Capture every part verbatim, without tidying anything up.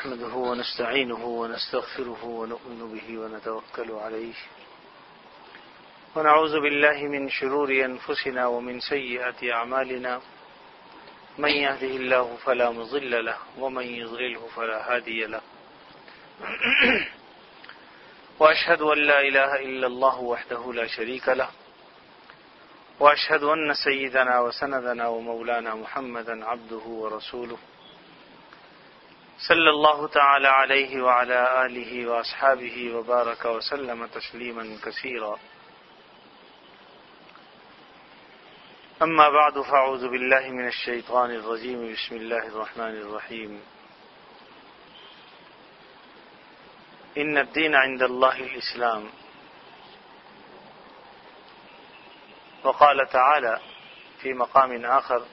نحمده ونستعينه ونستغفره ونؤمن به ونتوكل عليه ونعوذ بالله من شرور أنفسنا ومن سيئات أعمالنا من يهده الله فلا مضل له ومن يضلله فلا هادي له وأشهد أن لا إله إلا الله وحده لا شريك له وأشهد أن سيدنا وسندنا ومولانا محمدا عبده ورسوله صلى الله تعالى عليه وعلى آله وأصحابه وبارك وسلم تسليما كثيرا أما بعد فأعوذ بالله من الشيطان الرجيم بسم الله الرحمن الرحيم إن الدين عند الله الإسلام وقال تعالى في مقام آخر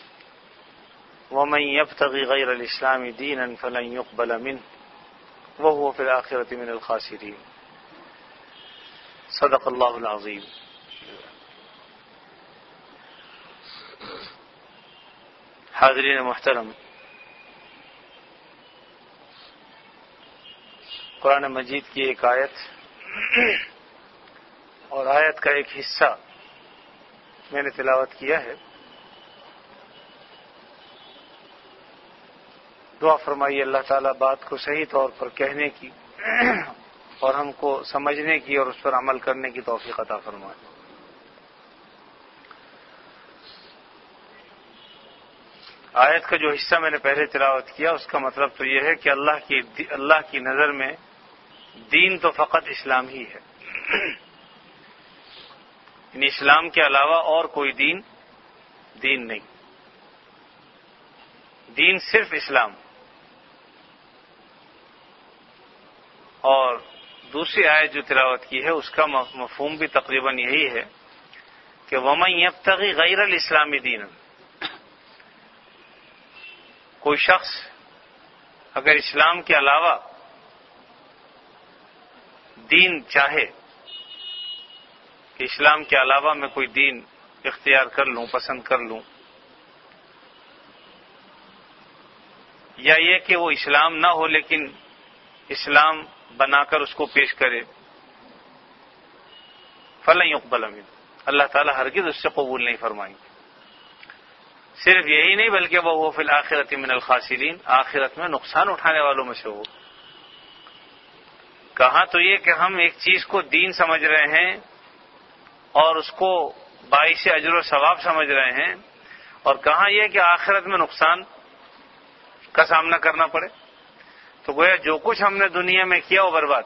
ومن يبتغي غير الإسلام دينا فلن يقبل منه وهو في الآخرة من الخاسرين صدق الله العظيم. حاضرین محترم، قرآن مجید کی ایک آیت اور آیت کا ایک حصہ میں نے تلاوت کیا ہے. دعا فرمائیے اللہ تعالیٰ بات کو صحیح طور پر کہنے کی اور ہم کو سمجھنے کی اور اس پر عمل کرنے کی توفیق عطا فرمائے. آیت کا جو حصہ میں نے پہلے تلاوت کیا اس کا مطلب تو یہ ہے کہ اللہ کی اللہ کی نظر میں دین تو فقط اسلام ہی ہے، یعنی اسلام کے علاوہ اور کوئی دین دین نہیں، دین صرف اسلام. اور دوسری آیت جو تلاوت کی ہے اس کا مفہوم بھی تقریباً یہی ہے کہ وَمَن يَبْتَغِي غَيْرَ الْإِسْلَامِ دِينًا، کوئی شخص اگر اسلام کے علاوہ دین چاہے کہ اسلام کے علاوہ میں کوئی دین اختیار کر لوں، پسند کر لوں، یا یہ کہ وہ اسلام نہ ہو لیکن اسلام بنا کر اس کو پیش کرے، فلن يقبل منہ، اللہ تعالیٰ ہرگز اس سے قبول نہیں فرمائیں گے. صرف یہی نہیں بلکہ وہ وہ فی الآخرۃ من الخاسرین، آخرت میں نقصان اٹھانے والوں میں سے ہو. کہاں تو یہ کہ ہم ایک چیز کو دین سمجھ رہے ہیں اور اس کو باعث اجر و ثواب سمجھ رہے ہیں، اور کہاں یہ کہ آخرت میں نقصان کا سامنا کرنا پڑے. تو گویا جو کچھ ہم نے دنیا میں کیا وہ برباد.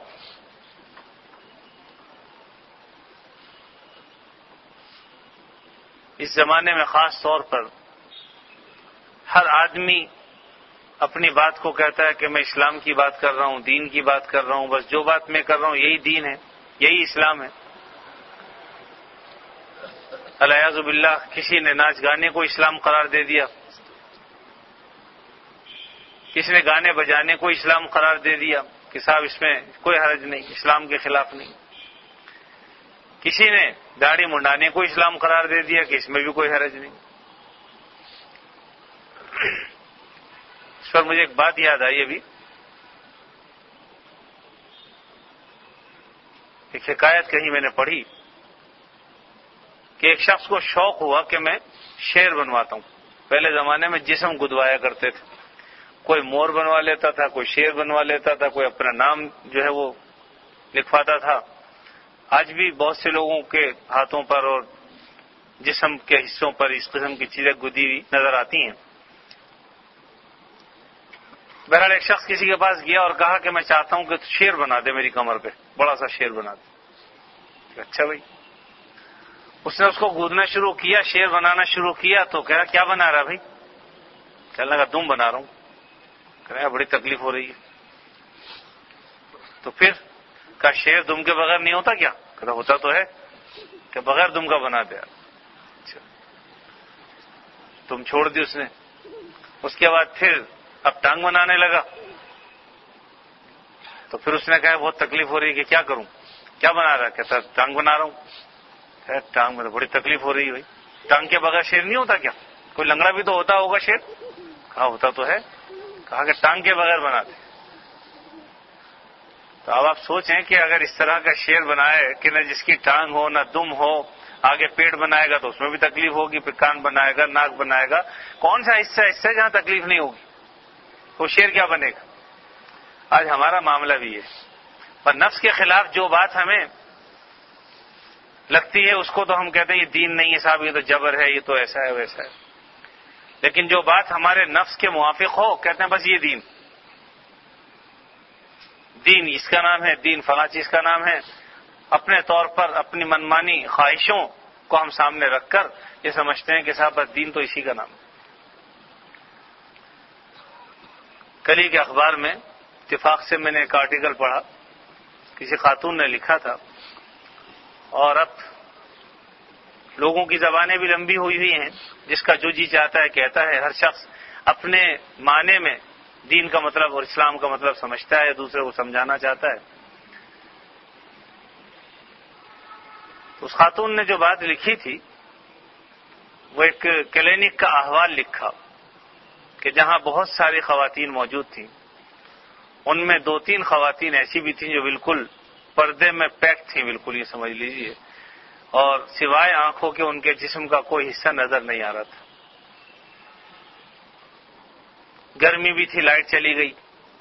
اس زمانے میں خاص طور پر ہر آدمی اپنی بات کو کہتا ہے کہ میں اسلام کی بات کر رہا ہوں، دین کی بات کر رہا ہوں، بس جو بات میں کر رہا ہوں یہی دین ہے، یہی اسلام ہے. الیاذ باللہ کسی نے ناچ گانے کو اسلام قرار دے دیا، کسی نے گانے بجانے کو اسلام قرار دے دیا کہ صاحب اس میں کوئی حرج نہیں، اسلام کے خلاف نہیں. کسی نے داڑھی منڈانے کو اسلام قرار دے دیا کہ اس میں بھی کوئی حرج نہیں. اس پر مجھے ایک بات یاد آئی ابھی، ایک حکایت کہیں میں نے پڑھی کہ ایک شخص کو شوق ہوا کہ میں شیر بنواتا ہوں. پہلے زمانے میں جسم گدوایا کرتے تھے، کوئی مور بنوا لیتا تھا، کوئی شیر بنوا لیتا تھا، کوئی اپنا نام جو ہے وہ لکھواتا تھا. آج بھی بہت سے لوگوں کے ہاتھوں پر اور جسم کے حصوں پر اس قسم کی چیزیں گدی ہوئی نظر آتی ہیں. بہرحال ایک شخص کسی کے پاس گیا اور کہا کہ میں چاہتا ہوں کہ تو شیر بنا دے میری کمر پہ، بڑا سا شیر بنا دے. اچھا بھائی. اس نے اس کو گودنا شروع کیا، شیر بنانا شروع کیا. تو کہہ رہا کیا بنا رہا بھائی؟ کہنے لگا دم بنا رہا ہوں. کہہ رہا بڑی تکلیف ہو رہی ہے. تو پھر کہا شیر دم کے بغیر نہیں ہوتا کیا؟ کہتا ہوتا تو ہے کہ بغیر دم کا بنا دیا. اچھا تم چھوڑ دی اس نے. اس کے بعد پھر اب ٹانگ بنانے لگا. تو پھر اس نے کہا بہت تکلیف ہو رہی ہے کہ کیا کروں؟ کیا بنا رہا ہے؟ کہتا ٹانگ بنا رہا ہوں. ٹانگ میں تو بڑی تکلیف ہو رہی ہے بھائی. ٹانگ کے بغیر شیر نہیں ہوتا کیا؟ کوئی لنگڑا بھی تو ہوتا ہوگا شیر. کہا ہوتا تو ہے. کہا کہ ٹانگ کے بغیر بنا دے. تو اب آپ سوچیں کہ اگر اس طرح کا شیر بنائے کہ نہ جس کی ٹانگ ہو نہ دم ہو، آگے پیٹ بنائے گا تو اس میں بھی تکلیف ہوگی، پھر کان بنائے گا، ناک بنائے گا، کون سا حصہ حصہ جہاں تکلیف نہیں ہوگی، وہ شیر کیا بنے گا؟ آج ہمارا معاملہ بھی ہے، پر نفس کے خلاف جو بات ہمیں لگتی ہے اس کو تو ہم کہتے ہیں یہ دین نہیں ہے صاحب، یہ تو جبر ہے، یہ تو ایسا ہے ویسا ہے. لیکن جو بات ہمارے نفس کے موافق ہو کہتے ہیں بس یہ دین دین اس کا نام ہے، دین فلاں چیز کا نام ہے. اپنے طور پر اپنی منمانی خواہشوں کو ہم سامنے رکھ کر یہ سمجھتے ہیں کہ صاحب بس دین تو اسی کا نام ہے. کل ہی کے اخبار میں اتفاق سے میں نے ایک آرٹیکل پڑھا، کسی خاتون نے لکھا تھا، اور اب لوگوں کی زبانیں بھی لمبی ہوئی ہوئی ہیں، جس کا جو جی چاہتا ہے کہتا ہے، ہر شخص اپنے معنی میں دین کا مطلب اور اسلام کا مطلب سمجھتا ہے، دوسرے کو سمجھانا چاہتا ہے. تو اس خاتون نے جو بات لکھی تھی وہ ایک کلینک کا احوال لکھا کہ جہاں بہت ساری خواتین موجود تھیں، ان میں دو تین خواتین ایسی بھی تھیں جو بالکل پردے میں پیک تھیں، بالکل یہ سمجھ لیجئے، اور سوائے آنکھوں کے ان کے جسم کا کوئی حصہ نظر نہیں آ رہا تھا. گرمی بھی تھی، لائٹ چلی گئی،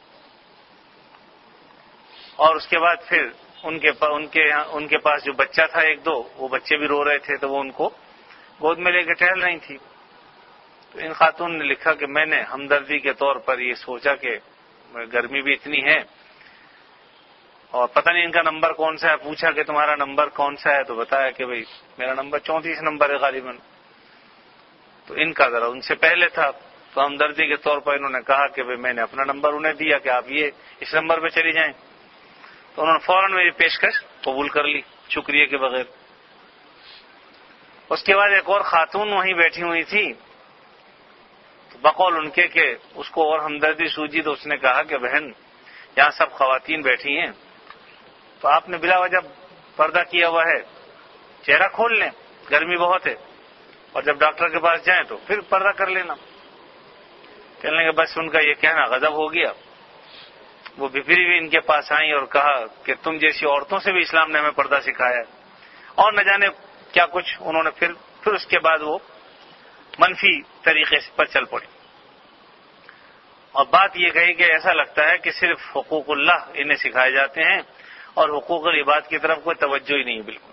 اور اس کے بعد پھر ان کے ان کے ان کے پاس جو بچہ تھا ایک دو، وہ بچے بھی رو رہے تھے تو وہ ان کو گود میں لے کے ٹہل رہی تھی. تو ان خاتون نے لکھا کہ میں نے ہمدردی کے طور پر یہ سوچا کہ گرمی بھی اتنی ہے اور پتہ نہیں ان کا نمبر کون سا ہے، پوچھا کہ تمہارا نمبر کون سا ہے تو بتایا کہ بھئی میرا نمبر چونتیس نمبر ہے غالباً. تو ان کا ذرا ان سے پہلے تھا، تو ہمدردی کے طور پر انہوں نے کہا کہ بھئی میں نے اپنا نمبر انہیں دیا کہ آپ یہ اس نمبر پہ چلی جائیں. تو انہوں نے فوراً میری پیشکش قبول کر لی شکریہ کے بغیر. اس کے بعد ایک اور خاتون وہیں بیٹھی ہوئی تھی، تو بقول ان کے کہ اس کو اور ہمدردی سوجی تو اس نے کہا کہ بہن یہاں سب خواتین بیٹھی ہیں تو آپ نے بلا وجہ پردہ کیا ہوا ہے، چہرہ کھول لیں، گرمی بہت ہے، اور جب ڈاکٹر کے پاس جائیں تو پھر پردہ کر لینا. کہنے لگے بس ان کا یہ کہنا غضب ہو گیا. وہ بپری بھی ان کے پاس آئیں اور کہا کہ تم جیسی عورتوں سے بھی اسلام نے ہمیں پردہ سکھایا ہے، اور نہ جانے کیا کچھ انہوں نے پھر پھر اس کے بعد وہ منفی طریقے پر چل پڑی. اور بات یہ کہی کہ ایسا لگتا ہے کہ صرف حقوق اللہ انہیں سکھائے جاتے ہیں اور حقوق العباد کی طرف کوئی توجہ ہی نہیں بالکل.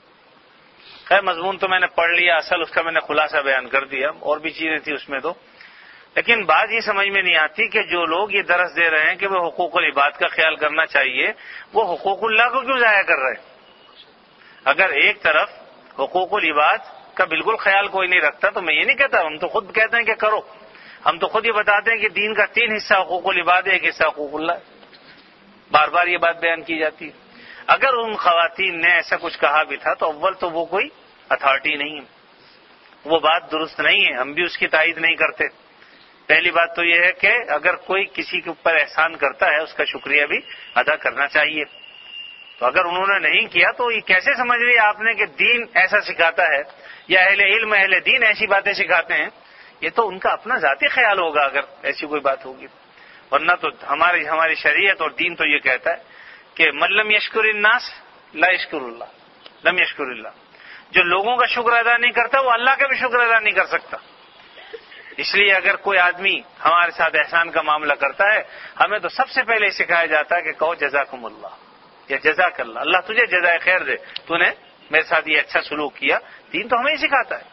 خیر مضمون تو میں نے پڑھ لیا، اصل اس کا میں نے خلاصہ بیان کر دیا، اور بھی چیزیں تھیں اس میں تو. لیکن بات یہ سمجھ میں نہیں آتی کہ جو لوگ یہ درس دے رہے ہیں کہ وہ حقوق العباد کا خیال کرنا چاہیے، وہ حقوق اللہ کو کیوں ضائع کر رہے ہیں؟ اگر ایک طرف حقوق العباد کا بالکل خیال کوئی نہیں رکھتا تو میں یہ نہیں کہتا، ہم تو خود کہتے ہیں کہ کرو، ہم تو خود یہ بتاتے ہیں کہ دین کا تین حصہ حقوق العباد ہے، ایک حصہ حقوق اللہ ہے. بار بار یہ بات بیان کی جاتی ہے. اگر ان خواتین نے ایسا کچھ کہا بھی تھا تو اول تو وہ کوئی اتھارٹی نہیں ہے، وہ بات درست نہیں ہے، ہم بھی اس کی تائید نہیں کرتے. پہلی بات تو یہ ہے کہ اگر کوئی کسی کے اوپر احسان کرتا ہے اس کا شکریہ بھی ادا کرنا چاہیے. تو اگر انہوں نے نہیں کیا تو یہ کیسے سمجھ رہی آپ نے کہ دین ایسا سکھاتا ہے یا اہل علم اہل دین ایسی باتیں سکھاتے ہیں؟ یہ تو ان کا اپنا ذاتی خیال ہوگا اگر ایسی کوئی بات ہوگی، ورنہ تو ہماری ہماری شریعت اور دین تو یہ کہتا ہے کہ من لم یشکر الناس لا یشکر اللہ لم یشکر اللہ. جو لوگوں کا شکر ادا نہیں کرتا وہ اللہ کا بھی شکر ادا نہیں کر سکتا. اس لیے اگر کوئی آدمی ہمارے ساتھ احسان کا معاملہ کرتا ہے ہمیں تو سب سے پہلے سکھایا جاتا ہے کہ کہو جزاکم اللہ یا جزاک اللہ، اللہ تجھے جزائے خیر دے، تو نے میرے ساتھ یہ اچھا سلوک کیا. دین تو ہمیں ہی سکھاتا ہے.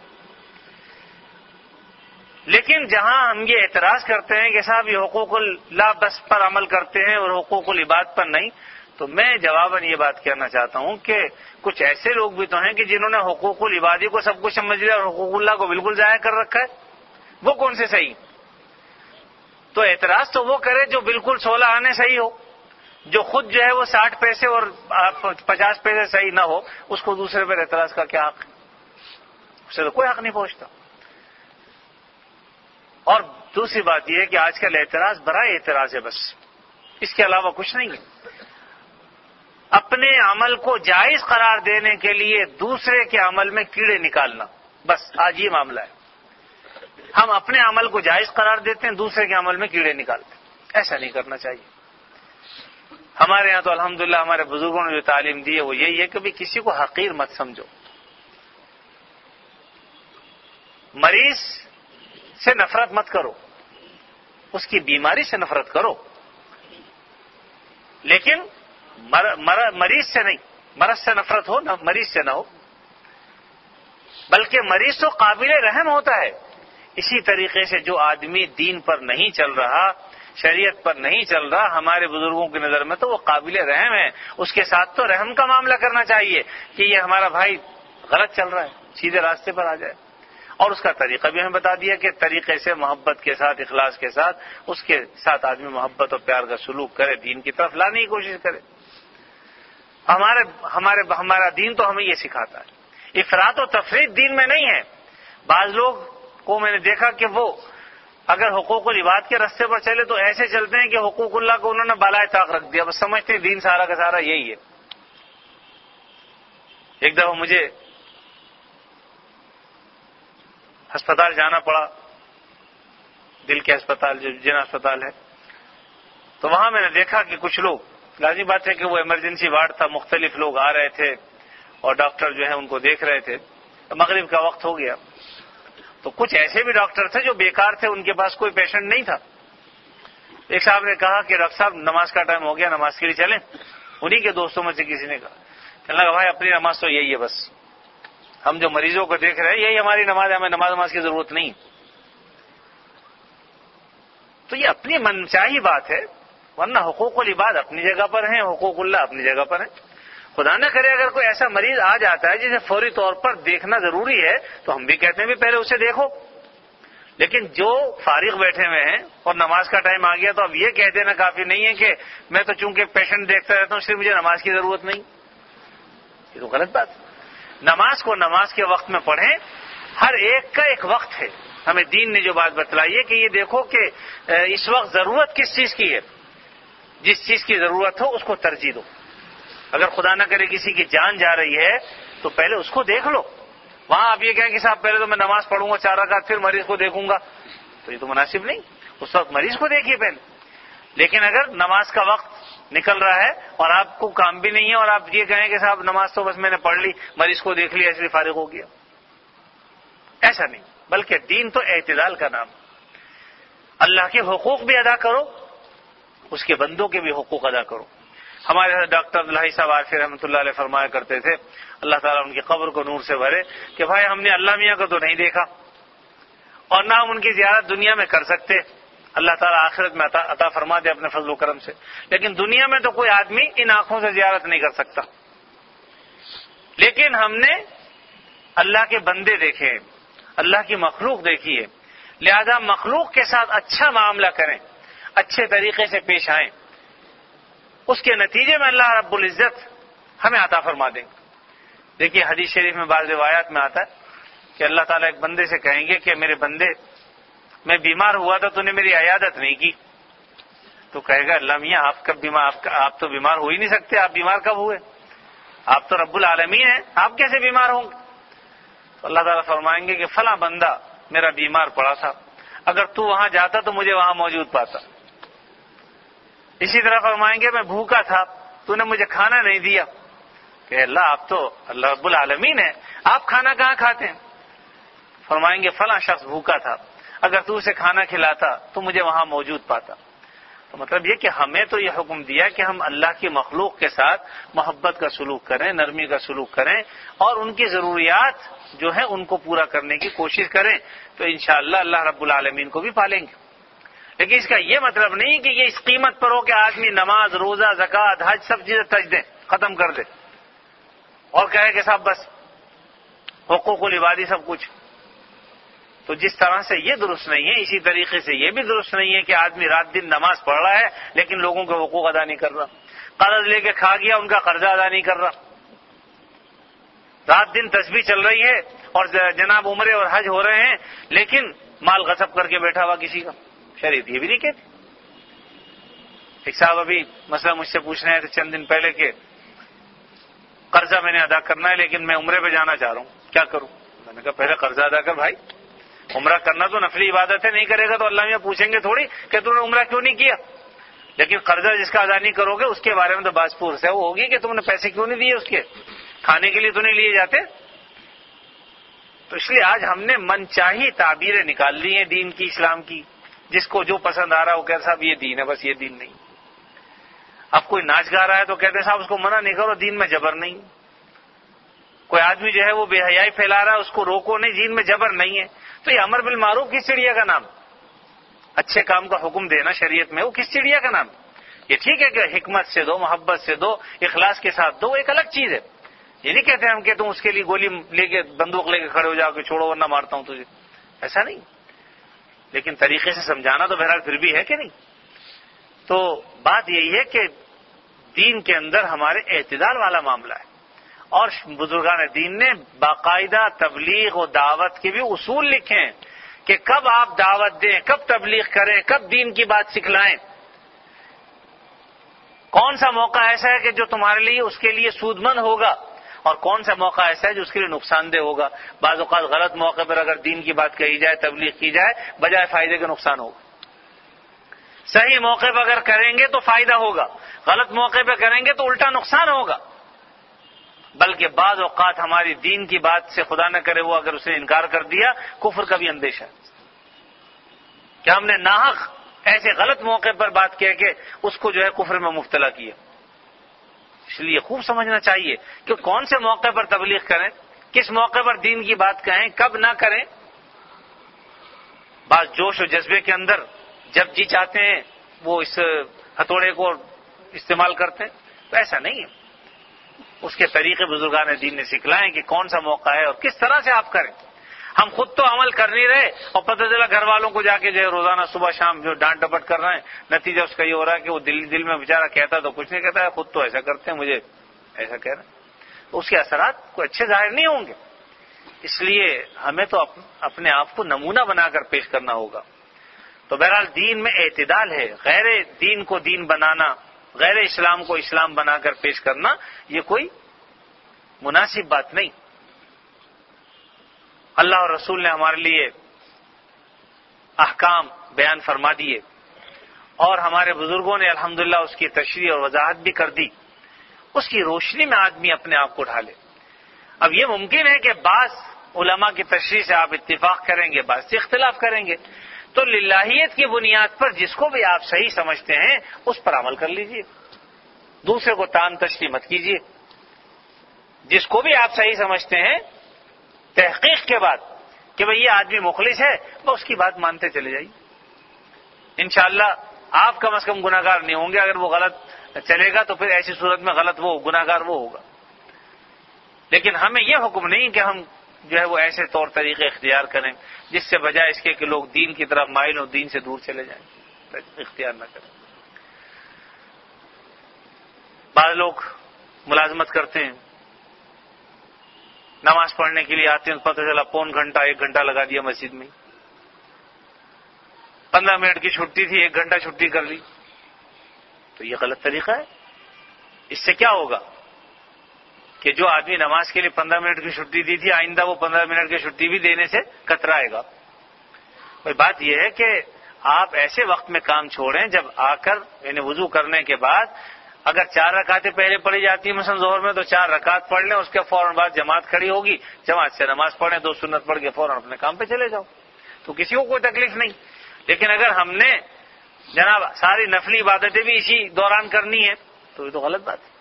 لیکن جہاں ہم یہ اعتراض کرتے ہیں کہ صاحب یہ حقوق اللہ بس پر عمل کرتے ہیں اور حقوق العباد پر نہیں، تو میں جواباً یہ بات کہنا چاہتا ہوں کہ کچھ ایسے لوگ بھی تو ہیں کہ جنہوں نے حقوق العبادی کو سب کچھ سمجھ لیا اور حقوق اللہ کو بالکل ضائع کر رکھا ہے. وہ کون سے صحیح؟ تو اعتراض تو وہ کرے جو بالکل سولہ آنے صحیح ہو، جو خود جو ہے وہ ساٹھ پیسے اور پچاس پیسے صحیح نہ ہو، اس کو دوسرے پر اعتراض کا کیا حق؟ اسے تو کوئی حق نہیں پہنچتا. اور دوسری بات یہ ہے کہ آج کل اعتراض برائے اعتراض ہے، بس اس کے علاوہ کچھ نہیں ہے. اپنے عمل کو جائز قرار دینے کے لیے دوسرے کے عمل میں کیڑے نکالنا، بس آج یہ معاملہ ہے. ہم اپنے عمل کو جائز قرار دیتے ہیں، دوسرے کے عمل میں کیڑے نکالتے ہیں. ایسا نہیں کرنا چاہیے. ہمارے یہاں تو الحمدللہ ہمارے بزرگوں نے جو تعلیم دی ہے وہ یہی ہے کہ بھی کسی کو حقیر مت سمجھو. مریض سے نفرت مت کرو، اس کی بیماری سے نفرت کرو، لیکن مر مر مریض سے نہیں. مرض سے نفرت ہو نہ مریض سے نہ ہو، بلکہ مریض تو قابل رحم ہوتا ہے. اسی طریقے سے جو آدمی دین پر نہیں چل رہا، شریعت پر نہیں چل رہا، ہمارے بزرگوں کی نظر میں تو وہ قابل رحم ہے. اس کے ساتھ تو رحم کا معاملہ کرنا چاہیے کہ یہ ہمارا بھائی غلط چل رہا ہے، سیدھے راستے پر آ جائے. اور اس کا طریقہ بھی ہمیں بتا دیا کہ طریقے سے محبت کے ساتھ، اخلاص کے ساتھ اس کے ساتھ آدمی محبت اور پیار کا سلوک کرے، دین کی طرف لانے کی کوشش کرے. ہمارے ہمارے ہمارا دین تو ہمیں یہ سکھاتا ہے. افراط و تفریط دین میں نہیں ہے. بعض لوگ کو میں نے دیکھا کہ وہ اگر حقوق العباد کے راستے پر چلے تو ایسے چلتے ہیں کہ حقوق اللہ کو انہوں نے بالائے طاق رکھ دیا، بس سمجھتے ہیں دین سارا کا سارا یہی ہے. ایک دفعہ مجھے ہسپتال جانا پڑا، دل کے ہسپتال جو جن ہسپتال ہے، تو وہاں میں نے دیکھا کہ کچھ لوگ، لازمی بات ہے کہ وہ ایمرجنسی وارڈ تھا، مختلف لوگ آ رہے تھے اور ڈاکٹر جو ہے ان کو دیکھ رہے تھے. مغرب کا وقت ہو گیا تو کچھ ایسے بھی ڈاکٹر تھے جو بیکار تھے، ان کے پاس کوئی پیشنٹ نہیں تھا. ایک صاحب نے کہا کہ ڈاکٹر صاحب نماز کا ٹائم ہو گیا، نماز کے لیے چلیں. انہی کے دوستوں میں سے کسی نے کہا، کہنے لگا بھائی اپنی نماز تو یہی ہے، بس ہم جو مریضوں کو دیکھ رہے ہیں یہی ہماری نماز ہے، ہمیں نماز نماز کی ضرورت نہیں. تو یہ اپنی منچاہی بات ہے، ورنہ حقوق العباد اپنی جگہ پر ہیں، حقوق اللہ اپنی جگہ پر ہیں. خدا نہ کرے اگر کوئی ایسا مریض آ جاتا ہے جسے فوری طور پر دیکھنا ضروری ہے تو ہم بھی کہتے ہیں بھی پہلے اسے دیکھو. لیکن جو فارغ بیٹھے ہوئے ہیں اور نماز کا ٹائم آ گیا تو اب یہ کہہ دینا کافی نہیں ہے کہ میں تو چونکہ پیشنٹ دیکھتا رہتا ہوں اس لیے مجھے نماز کی ضرورت نہیں. یہ تو غلط بات ہے. نماز کو نماز کے وقت میں پڑھیں. ہر ایک کا ایک وقت ہے. ہمیں دین نے جو بات بتلائی ہے کہ یہ دیکھو کہ اس وقت ضرورت کس چیز کی ہے، جس چیز کی ضرورت ہو اس کو ترجیح دو. اگر خدا نہ کرے کسی کی جان جا رہی ہے تو پہلے اس کو دیکھ لو. وہاں آپ یہ کہیں کہ صاحب پہلے تو میں نماز پڑھوں گا چار رکعت پھر مریض کو دیکھوں گا، تو یہ تو مناسب نہیں. اس وقت مریض کو دیکھیے پہلے. لیکن اگر نماز کا وقت نکل رہا ہے اور آپ کو کام بھی نہیں ہے اور آپ یہ کہیں کہ صاحب نماز تو بس میں نے پڑھ لی، مریض کو دیکھ لیا اس لیے فارغ ہو گیا، ایسا نہیں. بلکہ دین تو اعتدال کا نام. اللہ کے حقوق بھی ادا کرو، اس کے بندوں کے بھی حقوق ادا کرو. ہمارے ڈاکٹر عبدالحی صاحب عارفی رحمۃ اللہ علیہ فرمایا کرتے تھے، اللہ تعالیٰ ان کی قبر کو نور سے بھرے، کہ بھائی ہم نے اللہ میاں کو تو نہیں دیکھا اور نہ ہم ان کی زیارت دنیا میں کر سکتے، اللہ تعالیٰ آخرت میں عطا, عطا فرما دے اپنے فضل و کرم سے، لیکن دنیا میں تو کوئی آدمی ان آنکھوں سے زیارت نہیں کر سکتا. لیکن ہم نے اللہ کے بندے دیکھے، اللہ کی مخلوق دیکھی ہے، لہذا مخلوق کے ساتھ اچھا معاملہ کریں، اچھے طریقے سے پیش آئیں. اس کے نتیجے میں اللہ رب العزت ہمیں عطا فرما دیں گے. دیکھیے حدیث شریف میں بعض روایات میں آتا ہے کہ اللہ تعالیٰ ایک بندے سے کہیں گے کہ میرے بندے میں بیمار ہوا تھا تو نے میری عیادت نہیں کی. تو کہے گا اللہ میاں آپ کب بیمار آپ, آپ تو بیمار ہو ہی نہیں سکتے، آپ بیمار کب ہوئے؟ آپ تو رب العالمین ہیں، آپ کیسے بیمار ہوں گے؟ تو اللہ تعالیٰ فرمائیں گے کہ فلاں بندہ میرا بیمار پڑا تھا، اگر تو وہاں جاتا تو مجھے وہاں موجود پاتا. اسی طرح فرمائیں گے میں بھوکا تھا، تو نے مجھے کھانا نہیں دیا. کہ اللہ آپ تو اللہ رب العالمین ہیں، آپ کھانا کہاں کھاتے ہیں؟ فرمائیں گے فلاں شخص بھوکا تھا، اگر تو اسے کھانا کھلاتا تو مجھے وہاں موجود پاتا. تو مطلب یہ کہ ہمیں تو یہ حکم دیا کہ ہم اللہ کی مخلوق کے ساتھ محبت کا سلوک کریں، نرمی کا سلوک کریں اور ان کی ضروریات جو ہیں ان کو پورا کرنے کی کوشش کریں، تو انشاءاللہ اللہ رب العالمین کو بھی پالیں گے. لیکن اس کا یہ مطلب نہیں کہ یہ اس قیمت پر ہو کہ آدمی نماز، روزہ، زکوٰۃ، حج سب چیزیں تج دیں، ختم کر دے اور کہے کہ صاحب بس حقوق العبادی سب کچھ. تو جس طرح سے یہ درست نہیں ہے، اسی طریقے سے یہ بھی درست نہیں ہے کہ آدمی رات دن نماز پڑھ رہا ہے لیکن لوگوں کے حقوق ادا نہیں کر رہا، قرض لے کے کھا گیا ان کا قرضہ ادا نہیں کر رہا، رات دن تسبیح چل رہی ہے اور جناب عمرے اور حج ہو رہے ہیں لیکن مال غصب کر کے بیٹھا ہوا کسی کا. شریعت یہ بھی نہیں کہتی. ایک صاحب ابھی مسئلہ مجھ سے پوچھ رہے تھے چند دن پہلے کہ قرضہ میں نے ادا کرنا ہے لیکن میں عمرے پہ جانا چاہ رہا ہوں، کیا کروں؟ میں نے کہا پہلے قرضہ ادا کر بھائی، عمرہ کرنا تو نفلی عبادت ہے، نہیں کرے گا تو اللہ میاں پوچھیں گے تھوڑی کہ تم نے عمرہ کیوں نہیں کیا. لیکن قرضہ جس کا ادا نہیں کرو گے اس کے بارے میں تو بات پورس ہے وہ ہوگی کہ تم نے پیسے کیوں نہیں دیے، اس کے کھانے کے لیے تو نہیں لیے جاتے. تو اس لیے آج ہم نے من چاہی تعبیریں نکال لی ہیں دین کی، اسلام کی، جس کو جو پسند آ رہا ہے وہ کہتا صاحب یہ دین ہے، بس یہ دین نہیں. اب کوئی ناچ گا رہا ہے تو کہتے ہیں صاحب اس کو منع نہیں کرو، دین میں جبر نہیں. کوئی آدمی جو ہے وہ بے حیائی پھیلا رہا ہے اس کو روکو نہیں، دین میں جبر نہیں ہے. تو یہ امر بالمعروف کس چڑیا کا نام؟ اچھے کام کا حکم دینا شریعت میں وہ کس چڑیا کا نام؟ یہ ٹھیک ہے کہ حکمت سے دو، محبت سے دو، اخلاص کے ساتھ دو، ایک الگ چیز ہے. یہ نہیں کہتے ہم کہ تم اس کے لیے گولی لے کے بندوق لے کے کھڑے ہو جاؤ کہ چھوڑو ورنہ مارتا ہوں تجھے، ایسا نہیں. لیکن طریقے سے سمجھانا تو بہرحال پھر بھی ہے کہ نہیں. تو بات یہی ہے کہ دین کے اندر ہمارے اعتدال والا معاملہ ہے، اور بزرگان دین نے باقاعدہ تبلیغ و دعوت کے بھی اصول لکھے ہیں کہ کب آپ دعوت دیں، کب تبلیغ کریں، کب دین کی بات سکھلائیں. کون سا موقع ایسا ہے کہ جو تمہارے لیے اس کے لیے سود مند ہوگا، اور کون سا موقع ایسا ہے جو اس کے لیے نقصان دہ ہوگا. بعض اوقات غلط موقع پر اگر دین کی بات کہی جائے، تبلیغ کی جائے، بجائے فائدے کے نقصان ہوگا. صحیح موقع پر اگر کریں گے تو فائدہ ہوگا، غلط موقع پہ کریں گے تو الٹا نقصان ہوگا. بلکہ بعض اوقات ہماری دین کی بات سے خدا نہ کرے وہ اگر اس نے انکار کر دیا، کفر کا بھی اندیشہ ہے کہ ہم نے ناحق ایسے غلط موقع پر بات کہہ کے اس کو جو ہے کفر میں مبتلا کیا. اس لیے خوب سمجھنا چاہیے کہ کون سے موقع پر تبلیغ کریں، کس موقع پر دین کی بات کہیں، کب نہ کریں. بعض جوش و جذبے کے اندر جب جی چاہتے ہیں وہ اس ہتھوڑے کو استعمال کرتے ہیں، تو ایسا نہیں ہے. اس کے طریقے بزرگان دین نے سکھلائے کہ کون سا موقع ہے اور کس طرح سے آپ کریں. ہم خود تو عمل کر نہیں رہے اور پتہ چلا گھر والوں کو جا کے جو ہے روزانہ صبح شام جو ڈانٹ ڈپٹ کر رہے ہیں، نتیجہ اس کا یہ ہو رہا ہے کہ وہ دل دل میں بیچارہ کہتا تو کچھ نہیں کہتا ہے، خود تو ایسا کرتے ہیں، مجھے ایسا کہہ رہے ہیں. تو اس کے اثرات کوئی اچھے ظاہر نہیں ہوں گے. اس لیے ہمیں تو اپنے آپ کو نمونہ بنا کر پیش کرنا ہوگا. تو بہرحال دین میں اعتدال ہے. غیر دین کو دین بنانا، غیر اسلام کو اسلام بنا کر پیش کرنا، یہ کوئی مناسب بات نہیں. اللہ اور رسول نے ہمارے لیے احکام بیان فرما دیے اور ہمارے بزرگوں نے الحمدللہ اس کی تشریح اور وضاحت بھی کر دی. اس کی روشنی میں آدمی اپنے آپ کو ڈھالے. اب یہ ممکن ہے کہ بعض علماء کی تشریح سے آپ اتفاق کریں گے، بعض سے اختلاف کریں گے. تو للہیت کی بنیاد پر جس کو بھی آپ صحیح سمجھتے ہیں اس پر عمل کر لیجئے، دوسرے کو تان تشریح مت کیجئے. جس کو بھی آپ صحیح سمجھتے ہیں تحقیق کے بعد کہ بھئی یہ آدمی مخلص ہے، وہ اس کی بات مانتے چلے جائیے. انشاءاللہ آپ کم از کم گناہگار نہیں ہوں گے. اگر وہ غلط چلے گا تو پھر ایسی صورت میں غلط وہ گناہگار وہ ہوگا. لیکن ہمیں یہ حکم نہیں کہ ہم جو ہے وہ ایسے طور طریقے اختیار کریں جس سے بجائے اس کے کہ لوگ دین کی طرف مائل اور دین سے دور چلے جائیں، اختیار نہ کریں. بعض لوگ ملازمت کرتے ہیں، نماز پڑھنے کے لیے آتے ہیں، پتہ چلا پون گھنٹہ ایک گھنٹہ لگا دیا مسجد میں. پندرہ منٹ کی چھٹی تھی، ایک گھنٹہ چھٹی کر لی. تو یہ غلط طریقہ ہے. اس سے کیا ہوگا کہ جو آدمی نماز کے لیے پندرہ منٹ کی چھٹی دی تھی، آئندہ وہ پندرہ منٹ کی چھٹی بھی دینے سے کترائے گا. بھائی بات یہ ہے کہ آپ ایسے وقت میں کام چھوڑیں جب آ کر یعنی وضو کرنے کے بعد اگر چار رکعتیں پہلے پڑھی جاتی ہیں مثلا ظہر میں تو چار رکعت پڑھ لیں، اس کے فوراً بعد جماعت کھڑی ہوگی، جماعت سے نماز پڑھیں، دو سنت پڑھ کے فوراً اپنے کام پہ چلے جاؤ، تو کسی کو کوئی تکلیف نہیں. لیکن اگر ہم نے جناب ساری نفلی عبادتیں بھی اسی دوران کرنی ہے تو یہ تو غلط بات ہے.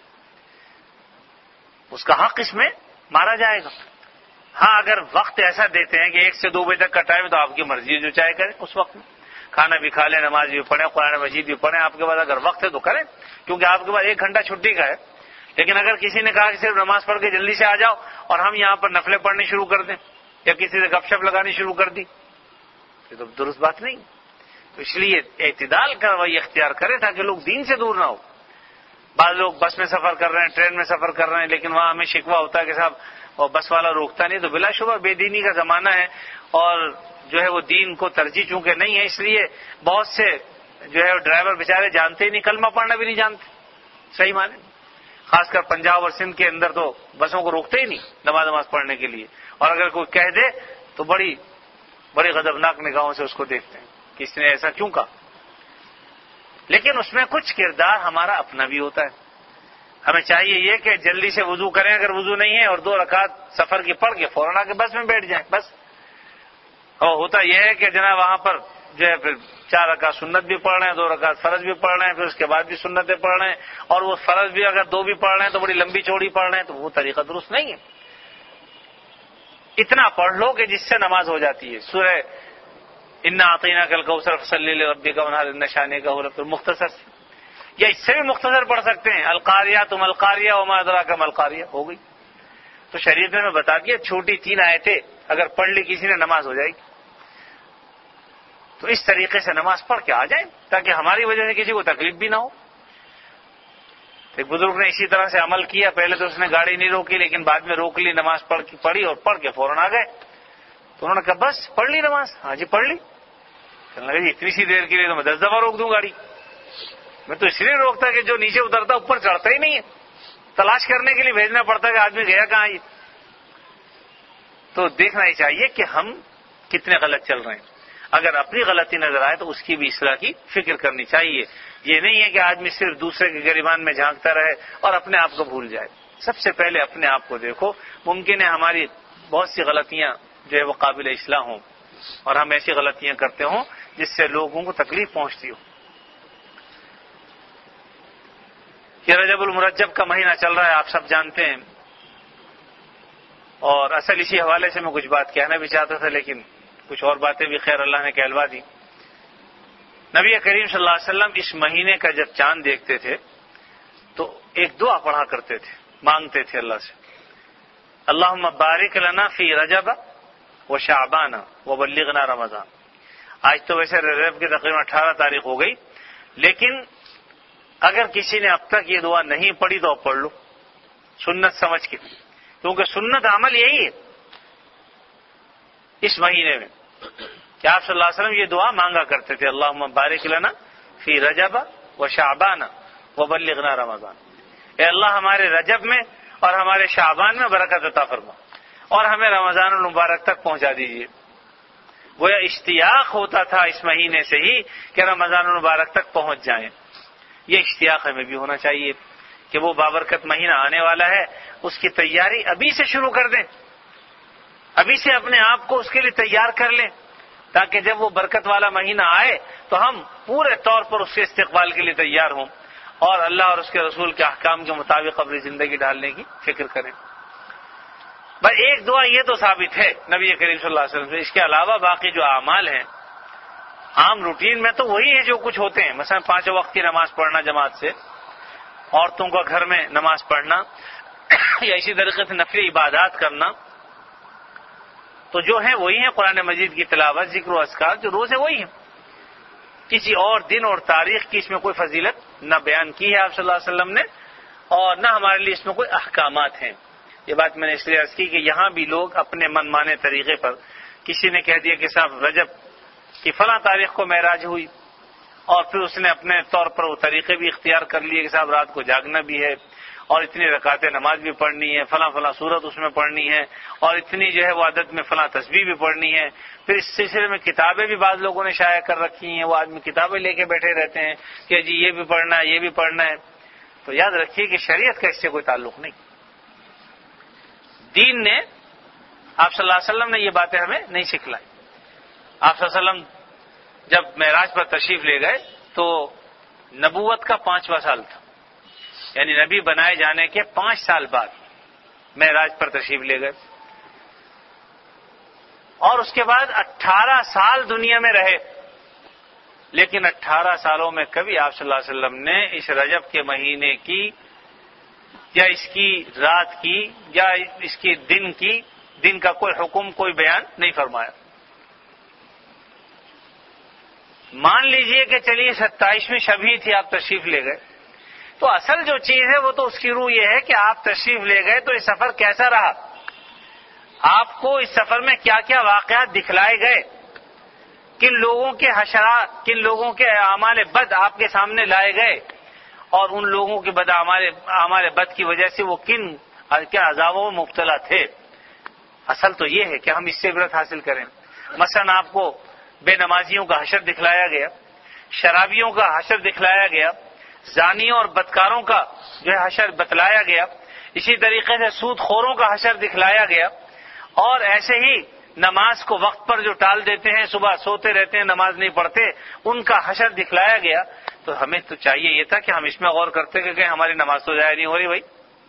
اس کا حق اس میں مارا جائے گا. ہاں اگر وقت ایسا دیتے ہیں کہ ایک سے دو بجے تک کا ٹائم تو آپ کی مرضی جو چاہے کریں، اس وقت میں کھانا بھی کھا لیں، نماز بھی پڑھیں، قرآن مجید بھی پڑھیں. آپ کے پاس اگر وقت ہے تو کریں، کیونکہ آپ کے پاس ایک گھنٹہ چھٹی کا ہے. لیکن اگر کسی نے کہا کہ صرف نماز پڑھ کے جلدی سے آ جاؤ اور ہم یہاں پر نفلیں پڑھنی شروع کر دیں یا کسی سے گپ شپ لگانی شروع کر دی، یہ تو درست بات نہیں. تو اس لیے اعتدال کا رویہ اختیار کریں تاکہ لوگ دین سے دور نہ ہو. بعض لوگ بس میں سفر کر رہے ہیں، ٹرین میں سفر کر رہے ہیں، لیکن وہاں ہمیں شکوہ ہوتا ہے کہ صاحب اور بس والا روکتا نہیں. تو بلا شبہ بے دینی کا زمانہ ہے اور جو ہے وہ دین کو ترجیح چونکہ نہیں ہے، اس لیے بہت سے جو ہے ڈرائیور بیچارے جانتے ہی نہیں، کلمہ پڑھنا بھی نہیں جانتے صحیح معنی. خاص کر پنجاب اور سندھ کے اندر تو بسوں کو روکتے ہی نہیں نماز نماز پڑھنے کے لیے، اور اگر کوئی کہہ دے تو بڑی بڑی غضبناک نگاہوں سے اس کو دیکھتے ہیں کہ اس نے ایسا کیوں کہا. لیکن اس میں کچھ کردار ہمارا اپنا بھی ہوتا ہے. ہمیں چاہیے یہ کہ جلدی سے وضو کریں اگر وضو نہیں ہے، اور دو رکعت سفر کی پڑھ کے فوراً آ کے بس میں بیٹھ جائیں بس. اور ہوتا یہ ہے کہ جناب وہاں پر جو ہے پھر چار رکعت سنت بھی پڑھ رہے ہیں، دو رکعت فرض بھی پڑھ رہے ہیں، پھر اس کے بعد بھی سنتیں پڑھ رہے ہیں، اور وہ فرض بھی اگر دو بھی پڑھ رہے ہیں تو بڑی لمبی چوڑی پڑھ رہے ہیں، تو وہ طریقہ درست نہیں ہے. اتنا پڑھ لو کہ جس سے نماز ہو جاتی ہے. سورہ انا اعطیناک الکوثر فصلی لربک وانحر ان شانک هو الابتر مختصر سے، یا اس سے بھی مختصر پڑھ سکتے ہیں القاریہ تم القاریہ وما ادراک ما القاریہ، ہو گئی. تو شریعت میں بتا دیا چھوٹی تین آیتیں اگر پڑھ لی کسی نے نماز ہو جائے گی. تو اس طریقے سے نماز پڑھ کے آ جائیں تاکہ ہماری وجہ سے کسی کو تکلیف بھی نہ ہو. ایک بزرگ نے اسی طرح سے عمل کیا، پہلے تو اس نے گاڑی نہیں روکی لیکن بعد میں روک لی، نماز پڑھ کی پڑھی اور پڑھ کے فوراً آ گئے. تو انہوں نے کہا بس پڑھ لی نماز؟ ہاں جی پڑھ لی. کہنے لگا جی اتنی سی دیر کے لیے تو میں دس دفعہ روک دوں گاڑی. میں تو اس لیے روکتا کہ جو نیچے اترتا اوپر چڑھتا ہی نہیں ہے، تلاش کرنے کے لیے بھیجنا پڑتا ہے کہ آدمی گیا کہاں. یہ تو دیکھنا ہی چاہیے کہ ہم کتنے غلط چل رہے ہیں. اگر اپنی غلطی نظر آئے تو اس کی بھی اصلاح کی فکر کرنی چاہیے. یہ نہیں ہے کہ آدمی صرف دوسرے کے گریبان میں جھانکتا رہے اور اپنے آپ کو بھول جائے. سب سے پہلے اپنے آپ کو دیکھو. ممکن ہے ہماری بہت سی غلطیاں جو ہے وہ قابل اصلاح ہوں اور ہم ایسی غلطیاں کرتے ہوں جس سے لوگوں کو تکلیف پہنچتی ہو. یہ رجب المرجب کا مہینہ چل رہا ہے، آپ سب جانتے ہیں، اور اصل اسی حوالے سے میں کچھ بات کہنا بھی چاہتا تھا لیکن کچھ اور باتیں بھی خیر اللہ نے کہلوا دی. نبی کریم صلی اللہ علیہ وسلم اس مہینے کا جب چاند دیکھتے تھے تو ایک دعا پڑھا کرتے تھے، مانگتے تھے اللہ سے، اللہم بارک لنا فی رجب و شعبان و بلغنا رمضان. آج تو ویسے رجب کی تقریباً اٹھارہ تاریخ ہو گئی، لیکن اگر کسی نے اب تک یہ دعا نہیں پڑھی تو اب پڑھ لو سنت سمجھ کے، کیونکہ سنت عمل یہی ہے اس مہینے میں کہ آپ صلی اللہ علیہ وسلم یہ دعا مانگا کرتے تھے، اللہم بارک لنا فی رجب و شعبان و بلغنا رمضان. اے اللہ ہمارے رجب میں اور ہمارے شعبان میں برکت عطا فرما اور ہمیں رمضان المبارک تک پہنچا دیجیے. گویا اشتیاق ہوتا تھا اس مہینے سے ہی کہ رمضان المبارک تک پہنچ جائیں. یہ اشتیاق ہمیں بھی ہونا چاہیے کہ وہ بابرکت مہینہ آنے والا ہے، اس کی تیاری ابھی سے شروع کر دیں، ابھی سے اپنے آپ کو اس کے لیے تیار کر لیں تاکہ جب وہ برکت والا مہینہ آئے تو ہم پورے طور پر اس کے استقبال کے لیے تیار ہوں اور اللہ اور اس کے رسول کے احکام کے مطابق اپنی زندگی ڈالنے کی فکر کریں. بس ایک دعا یہ تو ثابت ہے نبی کریم صلی اللہ علیہ وسلم سے. اس کے علاوہ باقی جو اعمال ہیں عام روٹین میں تو وہی ہے جو کچھ ہوتے ہیں، مثلا پانچوں وقت کی نماز پڑھنا جماعت سے، عورتوں کا گھر میں نماز پڑھنا یا اسی طریقے سے نفلی عبادات کرنا، تو جو ہیں وہی ہیں. قرآن مجید کی تلاوت، ذکر و اذکار جو روز ہے وہی ہیں. کسی اور دن اور تاریخ کی اس میں کوئی فضیلت نہ بیان کی ہے آپ صلی اللہ علیہ وسلم نے، اور نہ ہمارے لیے اس میں کوئی احکامات ہیں. یہ بات میں نے اس لیے عرض کی کہ یہاں بھی لوگ اپنے من مانے طریقے پر، کسی نے کہہ دیا کہ صاحب رجب کی فلاں تاریخ کو معراج ہوئی، اور پھر اس نے اپنے طور پر وہ طریقے بھی اختیار کر لیے کہ صاحب رات کو جاگنا بھی ہے اور اتنی رکعتیں نماز بھی پڑھنی ہے، فلاں فلاں صورت اس میں پڑھنی ہے، اور اتنی جو ہے وہ عدد میں فلاں تسبیح بھی پڑھنی ہے. پھر اس سلسلے میں کتابیں بھی بعض لوگوں نے شائع کر رکھی ہیں، وہ آدمی کتابیں لے کے بیٹھے رہتے ہیں کہ جی یہ بھی پڑھنا ہے یہ بھی پڑھنا ہے. تو یاد رکھیے کہ شریعت کا اس سے کوئی تعلق نہیں. دین نے، آپ صلی اللہ علیہ وسلم نے یہ باتیں ہمیں نہیں سکھلائی. آپ صلی اللہ علیہ وسلم جب معراج پر تشریف لے گئے تو نبوت کا پانچواں سال تھا، یعنی نبی بنائے جانے کے پانچ سال بعد معراج پر تشریف لے گئے، اور اس کے بعد اٹھارہ سال دنیا میں رہے. لیکن اٹھارہ سالوں میں کبھی آپ صلی اللہ علیہ وسلم نے اس رجب کے مہینے کی یا اس کی رات کی یا اس کی دن کی دن کا کوئی حکم، کوئی بیان نہیں فرمایا. مان لیجئے کہ چلیے ستائیسویں شب ہی تھی، آپ تشریف لے گئے، تو اصل جو چیز ہے وہ تو اس کی روح یہ ہے کہ آپ تشریف لے گئے تو یہ سفر کیسا رہا، آپ کو اس سفر میں کیا کیا واقعات دکھلائے گئے، کن لوگوں کے حشرات، کن لوگوں کے اعمال بد آپ کے سامنے لائے گئے، اور ان لوگوں کے بد اعمال بد کی وجہ سے وہ کن کیا عذابوں میں مبتلا تھے. اصل تو یہ ہے کہ ہم اس سے عبرت حاصل کریں. مثلا آپ کو بے نمازیوں کا حشر دکھلایا گیا شرابیوں کا حشر دکھلایا گیا، زانیوں اور بدکاروں کا جو ہے حشر بتلایا گیا، اسی طریقے سے سود خوروں کا حشر دکھلایا گیا، اور ایسے ہی نماز کو وقت پر جو ٹال دیتے ہیں، صبح سوتے رہتے ہیں، نماز نہیں پڑھتے، ان کا حشر دکھلایا گیا۔ تو ہمیں تو چاہیے یہ تھا کہ ہم اس میں غور کرتے کہ کہیں ہماری نماز تو ضائع نہیں ہو رہی بھائی۔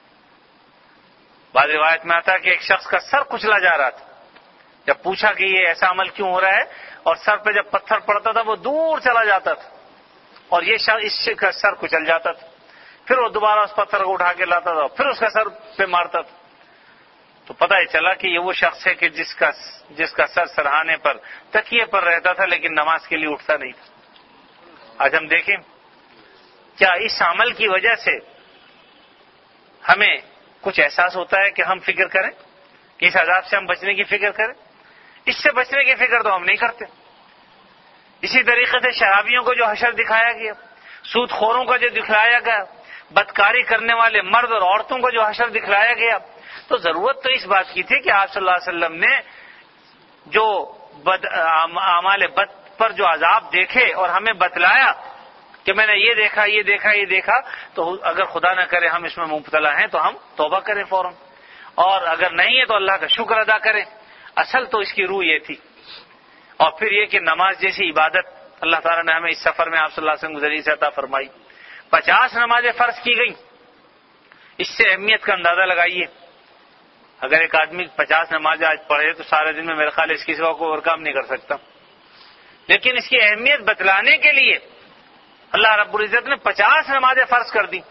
بعض روایت میں آتا ہے کہ ایک شخص کا سر کچلا جا رہا تھا، جب پوچھا کہ یہ ایسا عمل کیوں ہو رہا ہے، اور سر پہ جب پتھر پڑتا تھا وہ دور چلا جاتا تھا، اور یہ شخص اس کا سر کچل جاتا تھا، پھر وہ دوبارہ اس پتھر کو اٹھا کے لاتا تھا، پھر اس کا سر پہ مارتا تھا۔ تو پتہ ہی چلا کہ یہ وہ شخص ہے کہ جس کا جس کا سر سرہانے پر تکیے پر رہتا تھا لیکن نماز کے لیے اٹھتا نہیں تھا۔ آج ہم دیکھیں کیا اس عمل کی وجہ سے ہمیں کچھ احساس ہوتا ہے کہ ہم فکر کریں کہ اس عذاب سے ہم بچنے کی فکر کریں؟ اس سے بچنے کی فکر تو ہم نہیں کرتے۔ اسی طریقے سے شرابیوں کو جو حشر دکھایا گیا، سود خوروں کا جو دکھلایا گیا، بدکاری کرنے والے مرد اور عورتوں کو جو حشر دکھلایا گیا، تو ضرورت تو اس بات کی تھی کہ آپ صلی اللہ علیہ وسلم نے جو بد اعمال بد پر جو عذاب دیکھے اور ہمیں بتلایا کہ میں نے یہ دیکھا یہ دیکھا یہ دیکھا، تو اگر خدا نہ کرے ہم اس میں مبتلا ہیں تو ہم توبہ کریں فوراً، اور اگر نہیں ہے تو اللہ کا شکر ادا کریں۔ اصل تو اس کی روح یہ تھی۔ اور پھر یہ کہ نماز جیسی عبادت اللہ تعالیٰ نے ہمیں اس سفر میں آپ صلی اللہ علیہ وسلم کے ذریعے سے عطا فرمائی۔ پچاس نمازیں فرض کی گئیں، اس سے اہمیت کا اندازہ لگائیے۔ اگر ایک آدمی پچاس نمازیں آج پڑھے تو سارے دن میں میرے خیال اس کی سوا کوئی اور کام نہیں کر سکتا، لیکن اس کی اہمیت بتلانے کے لیے اللہ رب العزت نے پچاس نمازیں فرض کر دی۔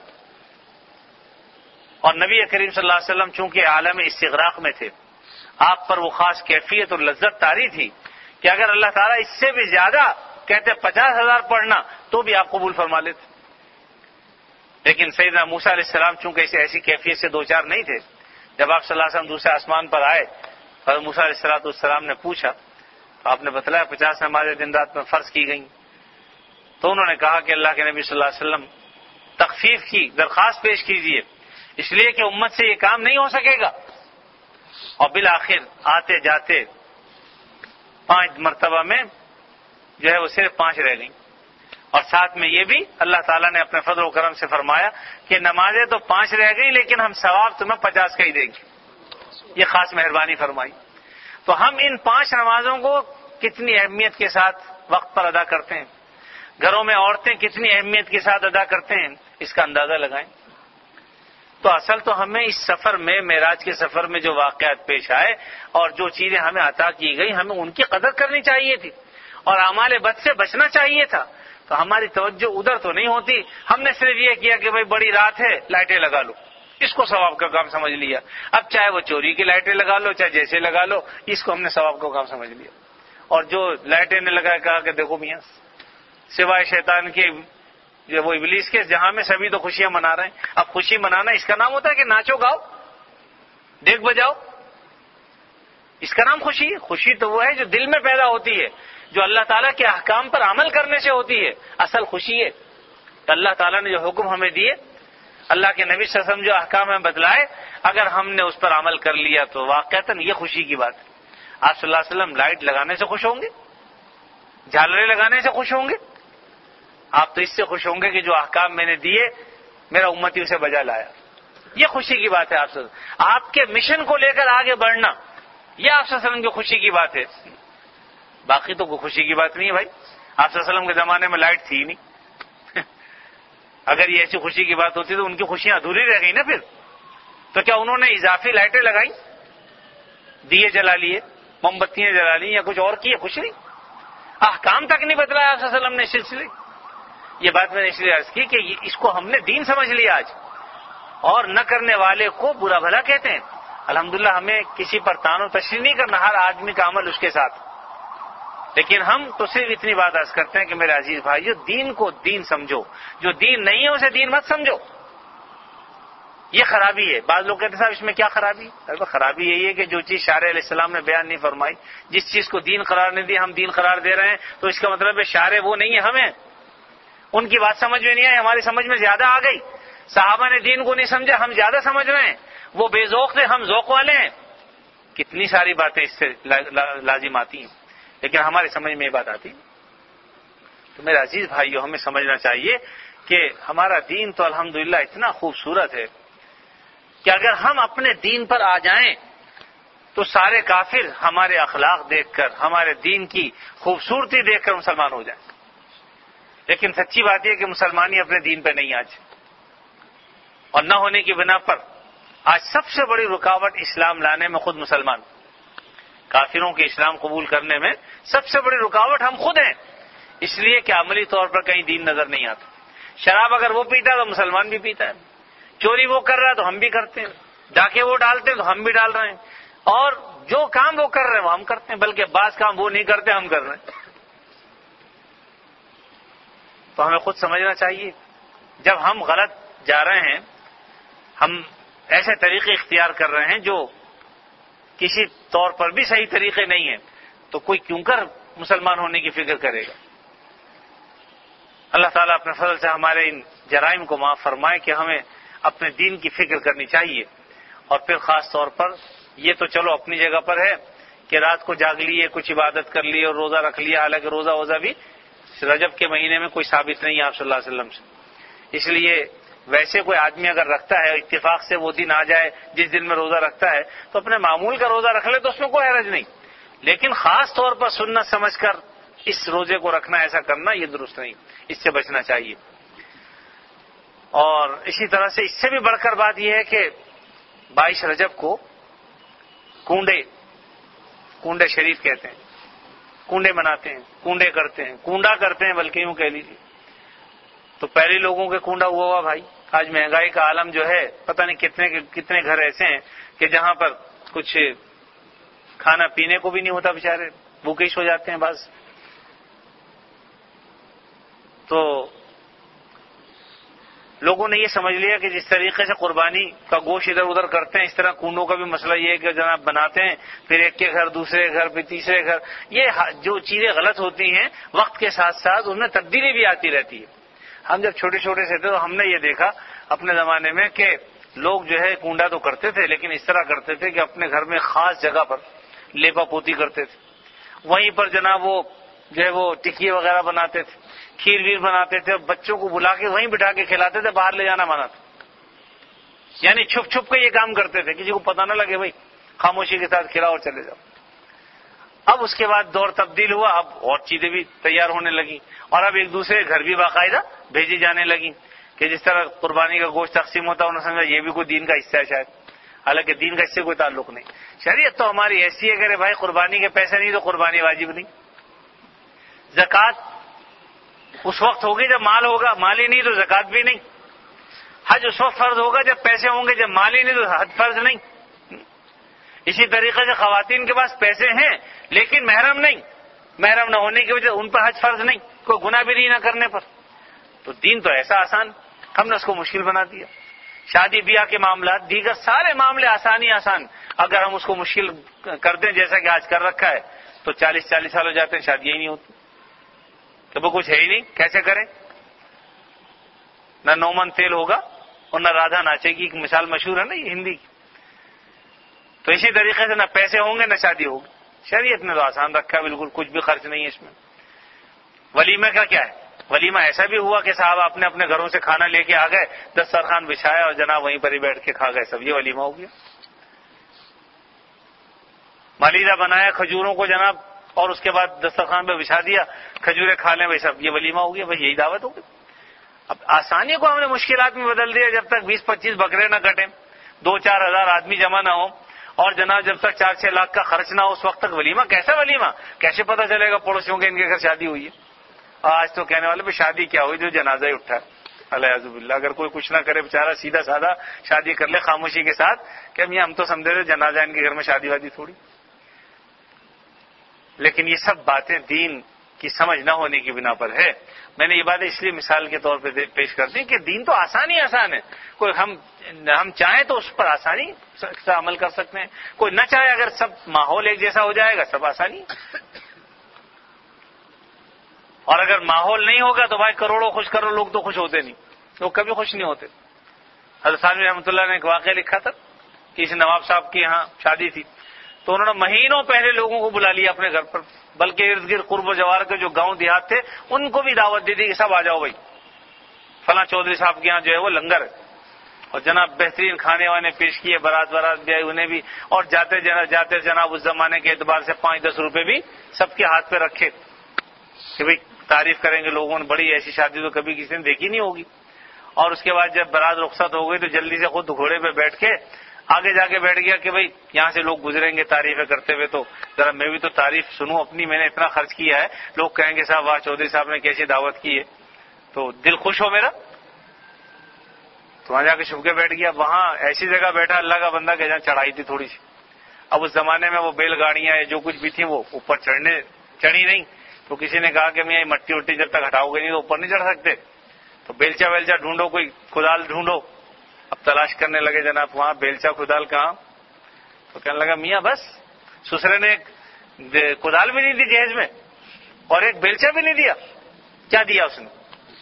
اور نبی کریم صلی اللہ علیہ وسلم چونکہ عالم استغراق میں تھے، آپ پر وہ خاص کیفیت اور لذت طاری تھی کہ اگر اللہ تعالیٰ اس سے بھی زیادہ کہتے پچاس ہزار پڑھنا تو بھی آپ قبول فرما لیتے۔ لیکن سیدنا موسیٰ علیہ السلام چونکہ اسے ایسی کیفیت سے دوچار نہیں تھے، جب آپ صلی اللہ علیہ وسلم دوسرے آسمان پر آئے اور موسیٰ علیہ الصلوۃ والسلام نے پوچھا تو آپ نے بتلایا پچاس نمازیں دن رات میں فرض کی گئیں۔ تو انہوں نے کہا کہ اللہ کے نبی صلی اللہ علیہ وسلم تخفیف کی درخواست پیش کیجیے، اس لیے کہ امت سے یہ کام نہیں ہو سکے گا۔ اور بالآخر آتے جاتے پانچ مرتبہ میں جو ہے وہ صرف پانچ رہ گئیں، اور ساتھ میں یہ بھی اللہ تعالیٰ نے اپنے فضل و کرم سے فرمایا کہ نمازیں تو پانچ رہ گئی لیکن ہم ثواب تمہیں پچاس کا ہی دیں گے۔ یہ خاص مہربانی فرمائی۔ تو ہم ان پانچ نمازوں کو کتنی اہمیت کے ساتھ وقت پر ادا کرتے ہیں، گھروں میں عورتیں کتنی اہمیت کے ساتھ ادا کرتے ہیں، اس کا اندازہ لگائیں۔ تو اصل تو ہمیں اس سفر میں، معراج کے سفر میں جو واقعات پیش آئے اور جو چیزیں ہمیں عطا کی گئی، ہمیں ان کی قدر کرنی چاہیے تھی اور اعمال بد سے بچنا چاہیے تھا۔ تو ہماری توجہ ادھر تو نہیں ہوتی، ہم نے صرف یہ کیا کہ بھائی بڑی رات ہے لائٹیں لگا لو، اس کو ثواب کا کام سمجھ لیا۔ اب چاہے وہ چوری کی لائٹیں لگا لو چاہے جیسے لگا لو، اس کو ہم نے ثواب کا کام سمجھ لیا۔ اور جو لائٹیں نے لگا کہا کہ دیکھو میاں، سوائے شیطان کے جو وہ ابلیس کے، جہاں میں سبھی تو خوشیاں منا رہے ہیں۔ اب خوشی منانا اس کا نام ہوتا ہے کہ ناچو گاؤ دیکھ بجاؤ، اس کا نام خوشی ہے؟ خوشی تو وہ ہے جو دل میں پیدا ہوتی ہے، جو اللہ تعالیٰ کے احکام پر عمل کرنے سے ہوتی ہے، اصل خوشی ہے۔ تو اللہ تعالیٰ نے جو حکم ہمیں دیے، اللہ کے نبی صلی اللہ علیہ وسلم جو احکام ہمیں بتلائے، اگر ہم نے اس پر عمل کر لیا تو واقعتاً یہ خوشی کی بات ہے۔ آپ صلی اللہ علیہ وسلم لائٹ لگانے سے خوش ہوں گے، جھالریں لگانے سے خوش ہوں گے؟ آپ تو اس سے خوش ہوں گے کہ جو احکام میں نے دیے میرا امتی اسے بجا لایا۔ یہ خوشی کی بات ہے۔ آپ سے آپ کے مشن کو لے کر آگے بڑھنا، یہ آپ صلی اللہ علیہ وسلم کی خوشی کی بات ہے۔ باقی تو کوئی خوشی کی بات نہیں ہے بھائی۔ آپ صلی اللہ علیہ وسلم کے زمانے میں لائٹ تھی ہی نہیں۔ اگر یہ ایسی خوشی کی بات ہوتی تو ان کی خوشیاں ادھوری رہ گئی نا پھر۔ تو کیا انہوں نے اضافی لائٹیں لگائیں، دیے جلا لیے، موم بتیاں جلا لی، یا کچھ اور کیے؟ خوش نہیں، احکام تک نہیں بتلایا آپ صلی اللہ علیہ وسلم نے سلسلے۔ یہ بات میں نے اس لیے عرض کی کہ اس کو ہم نے دین سمجھ لیا آج، اور نہ کرنے والے کو برا بھلا کہتے ہیں۔ الحمدللہ ہمیں کسی پر تان و تشریح نہیں کرنا، ہر آدمی کا عمل اس کے ساتھ، لیکن ہم تو صرف اتنی بات عرض کرتے ہیں کہ میرے عزیز بھائیو، دین کو دین سمجھو، جو دین نہیں ہے اسے دین مت سمجھو۔ یہ خرابی ہے۔ بعض لوگ کہتے ہیں صاحب اس میں کیا خرابی ہے؟ خرابی یہی ہے کہ جو چیز شارع علیہ السلام نے بیان نہیں فرمائی، جس چیز کو دین قرار نہیں دیا ہم دین قرار دے رہے ہیں، تو اس کا مطلب ہے شارع وہ نہیں ہے، ہمیں ان کی بات سمجھ میں نہیں آئی، ہماری سمجھ میں زیادہ آ گئی۔ صحابہ نے دین کو نہیں سمجھا، ہم زیادہ سمجھ رہے ہیں، وہ بے ذوق تھے ہم ذوق والے ہیں۔ کتنی ساری باتیں اس سے لازم آتی ہیں، لیکن ہماری سمجھ میں یہ بات آتی ہے۔ تو میرے عزیز بھائیوں، ہمیں سمجھنا چاہیے کہ ہمارا دین تو الحمدللہ اتنا خوبصورت ہے کہ اگر ہم اپنے دین پر آ جائیں تو سارے کافر ہمارے اخلاق دیکھ کر، ہمارے دین کی خوبصورتی دیکھ کر مسلمان ہو جائیں. لیکن سچی بات یہ کہ مسلمانی اپنے دین پہ نہیں آج، اور نہ ہونے کی بنا پر آج سب سے بڑی رکاوٹ اسلام لانے میں خود مسلمان، کافروں کے اسلام قبول کرنے میں سب سے بڑی رکاوٹ ہم خود ہیں، اس لیے کہ عملی طور پر کہیں دین نظر نہیں آتا. شراب اگر وہ پیتا ہے تو مسلمان بھی پیتا ہے، چوری وہ کر رہا ہے تو ہم بھی کرتے ہیں، ڈاکے وہ ڈالتے ہیں تو ہم بھی ڈال رہے ہیں، اور جو کام وہ کر رہے ہیں وہ ہم کرتے ہیں، بلکہ بعض کام وہ نہیں کرتے ہم کر رہے ہیں. تو ہمیں خود سمجھنا چاہیے جب ہم غلط جا رہے ہیں، ہم ایسے طریقے اختیار کر رہے ہیں جو کسی طور پر بھی صحیح طریقے نہیں ہیں، تو کوئی کیوں کر مسلمان ہونے کی فکر کرے گا. اللہ تعالیٰ اپنے فضل سے ہمارے ان جرائم کو معاف فرمائے کہ ہمیں اپنے دین کی فکر کرنی چاہیے. اور پھر خاص طور پر یہ تو چلو اپنی جگہ پر ہے کہ رات کو جاگ لیے، کچھ عبادت کر لی اور روزہ رکھ لیا، حالانکہ روزہ ووزہ بھی رجب کے مہینے میں کوئی ثابت نہیں ہے آپ صلی اللہ علیہ وسلم سے. اس لیے ویسے کوئی آدمی اگر رکھتا ہے، اتفاق سے وہ دن آ جائے جس دن میں روزہ رکھتا ہے، تو اپنے معمول کا روزہ رکھ لے تو اس میں کوئی حرج نہیں. لیکن خاص طور پر سنت سمجھ کر اس روزے کو رکھنا، ایسا کرنا یہ درست نہیں، اس سے بچنا چاہیے. اور اسی طرح سے اس سے بھی بڑھ کر بات یہ ہے کہ بائیس رجب کو کنڈے کنڈے شریف کہتے ہیں، کنڈے مناتے ہیں، کنڈے کرتے ہیں، کنڈا کرتے ہیں بلکہ یوں کہہ لیجیے. تو پہلے لوگوں کے کنڈا ہوا ہوا بھائی. آج مہنگائی کا عالم جو ہے، پتہ نہیں کتنے کتنے گھر ایسے ہیں کہ جہاں پر کچھ کھانا پینے کو بھی نہیں ہوتا، بیچارے بھوکیش ہو جاتے ہیں بعض. تو لوگوں نے یہ سمجھ لیا کہ جس طریقے سے قربانی کا گوشت ادھر ادھر کرتے ہیں، اس طرح کنڈوں کا بھی مسئلہ یہ ہے کہ جناب بناتے ہیں، پھر ایک کے گھر، دوسرے گھر، پھر تیسرے گھر. یہ جو چیزیں غلط ہوتی ہیں وقت کے ساتھ ساتھ ان میں تبدیلی بھی آتی رہتی ہے. ہم جب چھوٹے چھوٹے سے تھے تو ہم نے یہ دیکھا اپنے زمانے میں کہ لوگ جو ہے کنڈا تو کرتے تھے، لیکن اس طرح کرتے تھے کہ اپنے گھر میں خاص جگہ پر لیپا پوتی کرتے تھے، وہیں پر جناب وہ جو ہے وہ ٹکیے وغیرہ بناتے تھے، کھیر ویر بناتے تھے، بچوں کو بلا کے وہیں بٹھا کے کھلاتے تھے، باہر لے جانا منع تھا. یعنی چھپ چھپ کے یہ کام کرتے تھے، کسی کو پتہ نہ لگے، بھائی خاموشی کے ساتھ کھلاؤ اور چلے جاؤ. اب اس کے بعد دور تبدیل ہوا، اب اور چیزیں بھی تیار ہونے لگی، اور اب ایک دوسرے گھر بھی باقاعدہ بھیجی جانے لگی کہ جس طرح قربانی کا گوشت تقسیم ہوتا ہے انہوں نے سمجھا یہ بھی کوئی دین کا حصہ ہے شاید، حالانکہ دین کا اس سے کوئی تعلق نہیں. شریعت تو ہماری ایسی ہے کہ بھائی قربانی کے پیسے نہیں تو قربانی واجب نہیں. زکوٰۃ اس وقت ہوگی جب مال ہوگا، مال ہی نہیں تو زکوٰۃ بھی نہیں. حج اس وقت فرض ہوگا جب پیسے ہوں گے، جب مال ہی نہیں تو حج فرض نہیں. اسی طریقے سے خواتین کے پاس پیسے ہیں لیکن محرم نہیں، محرم نہ ہونے کی وجہ ان پر حج فرض نہیں، کوئی گناہ بھی نہیں نہ کرنے پر. تو دین تو ایسا آسان، ہم نے اس کو مشکل بنا دیا. شادی بیاہ کے معاملات، دیگر سارے معاملے آسان ہی آسان، اگر ہم اس کو مشکل کر دیں جیسا کہ آج کر رکھا ہے تو چالیس چالیس سال ہو جاتے ہیں شادیاں ہی نہیں ہوتی کہ وہ کچھ ہے ہی نہیں، کیسے کریں. نہ نومن تیل ہوگا اور نہ رادھا ناچے گی، ایک مثال مشہور ہے نا یہ ہندی کی. تو اسی طریقے سے نہ پیسے ہوں گے نہ شادی ہوگی. شریعت نے تو آسان رکھا ہے بالکل، کچھ بھی خرچ نہیں ہے اس میں. ولیمے کا کیا ہے؟ ولیمہ ایسا بھی ہوا کہ صاحب اپنے اپنے گھروں سے کھانا لے کے آ گئے، دسترخوان بچھایا اور جناب وہیں پر ہی بیٹھ کے کھا گئے سب، یہ ولیمہ ہو گیا. مالیدہ بنایا کھجوروں کو جناب اور اس کے بعد دسترخوان پہ بچھا دیا، کھجوریں کھا لیں بھائی سب، یہ ولیمہ ہو گیا. بھائی یہی دعوت ہو گئی. اب آسانی کو ہم نے مشکلات میں بدل دیا. جب تک بیس پچیس بکرے نہ کٹیں، دو چار ہزار آدمی جمع نہ ہو، اور جناب جب تک چار چھ لاکھ کا خرچ نہ ہو، اس وقت تک ولیمہ کیسا ولیمہ؟ کیسے پتہ چلے گا پڑوسیوں کے ان کے گھر شادی ہوئی ہے؟ اور آج تو کہنے والے بھی شادی کیا ہوئی جو جنازہ ہی اٹھا. الیاذ باللہ، اگر کوئی کچھ نہ کرے بیچارہ سیدھا سادہ شادی کر لے خاموشی کے ساتھ کہ ہم تو سمجھے تھے جنازہ ان کے گھر میں شادی وادی تھوڑی. لیکن یہ سب باتیں دین کی سمجھ نہ ہونے کی بنا پر ہے. میں نے یہ باتیں اس لیے مثال کے طور پہ پیش کر دی کہ دین تو آسان ہی آسان ہے. کوئی ہم ہم چاہیں تو اس پر آسانی سے عمل کر سکتے ہیں، کوئی نہ چاہے اگر سب ماحول ایک جیسا ہو جائے گا سب آسانی. اور اگر ماحول نہیں ہوگا تو بھائی کروڑوں خوش کرو لوگ تو خوش ہوتے نہیں، لوگ کبھی خوش نہیں ہوتے. حضرت ثانوی رحمۃ اللہ نے ایک واقعہ لکھا تھا کہ اس نواب صاحب کی یہاں شادی تھی تو انہوں نے مہینوں پہلے لوگوں کو بلا لیا اپنے گھر پر، بلکہ ارد گرد قرب و جوار کے جو گاؤں دیہات تھے ان کو بھی دعوت دے دی کہ سب آ جاؤ بھائی، فلاں چودھری صاحب کے یہاں جو ہے وہ لنگر ہے، اور جناب بہترین کھانے وانے پیش کیے، برات برات بھی آئی انہیں بھی، اور جاتے جناب جاتے جناب اس زمانے کے اعتبار سے پانچ دس روپے بھی سب کے ہاتھ پہ رکھے کہ بھئی تعریف کریں گے لوگوں نے، بڑی ایسی شادی تو کبھی کسی نے دیکھی نہیں ہوگی۔ اور اس کے بعد جب برات رخصت ہو گئی تو جلدی سے خود گھوڑے پہ بیٹھ کے آگے جا کے بیٹھ گیا کہ بھئی یہاں سے لوگ گزریں گے تعریفیں کرتے ہوئے تو ذرا میں بھی تو تعریف سنوں اپنی، میں نے اتنا خرچ کیا ہے، لوگ کہیں گے صاحب واہ چودھری صاحب نے کیسی دعوت کی ہے، تو دل خوش ہو میرا۔ تو وہاں جا کے چھپ کے بیٹھ گیا، وہاں ایسی جگہ بیٹھا اللہ کا بندہ کہ جہاں چڑھائی تھی تھوڑی سی۔ اب اس زمانے میں وہ بیل گاڑیاں جو کچھ بھی تھیں وہ اوپر چڑھنے چڑھی نہیں، تو کسی نے کہا کہ میں یہ مٹی وٹی جب تک ہٹاؤ گے نہیں تو اوپر نہیں چڑھ سکتے، تو بیلچا ویلچا ڈھونڈو، کوئی کدال ڈھونڈو۔ اب تلاش کرنے لگے جناب وہاں بیلچا کدال کہاں، تو کہنے لگا میاں بس سسرے نے ایک کدال بھی نہیں دی جہیز میں اور ایک بیلچا بھی نہیں دیا، کیا دیا اس نے؟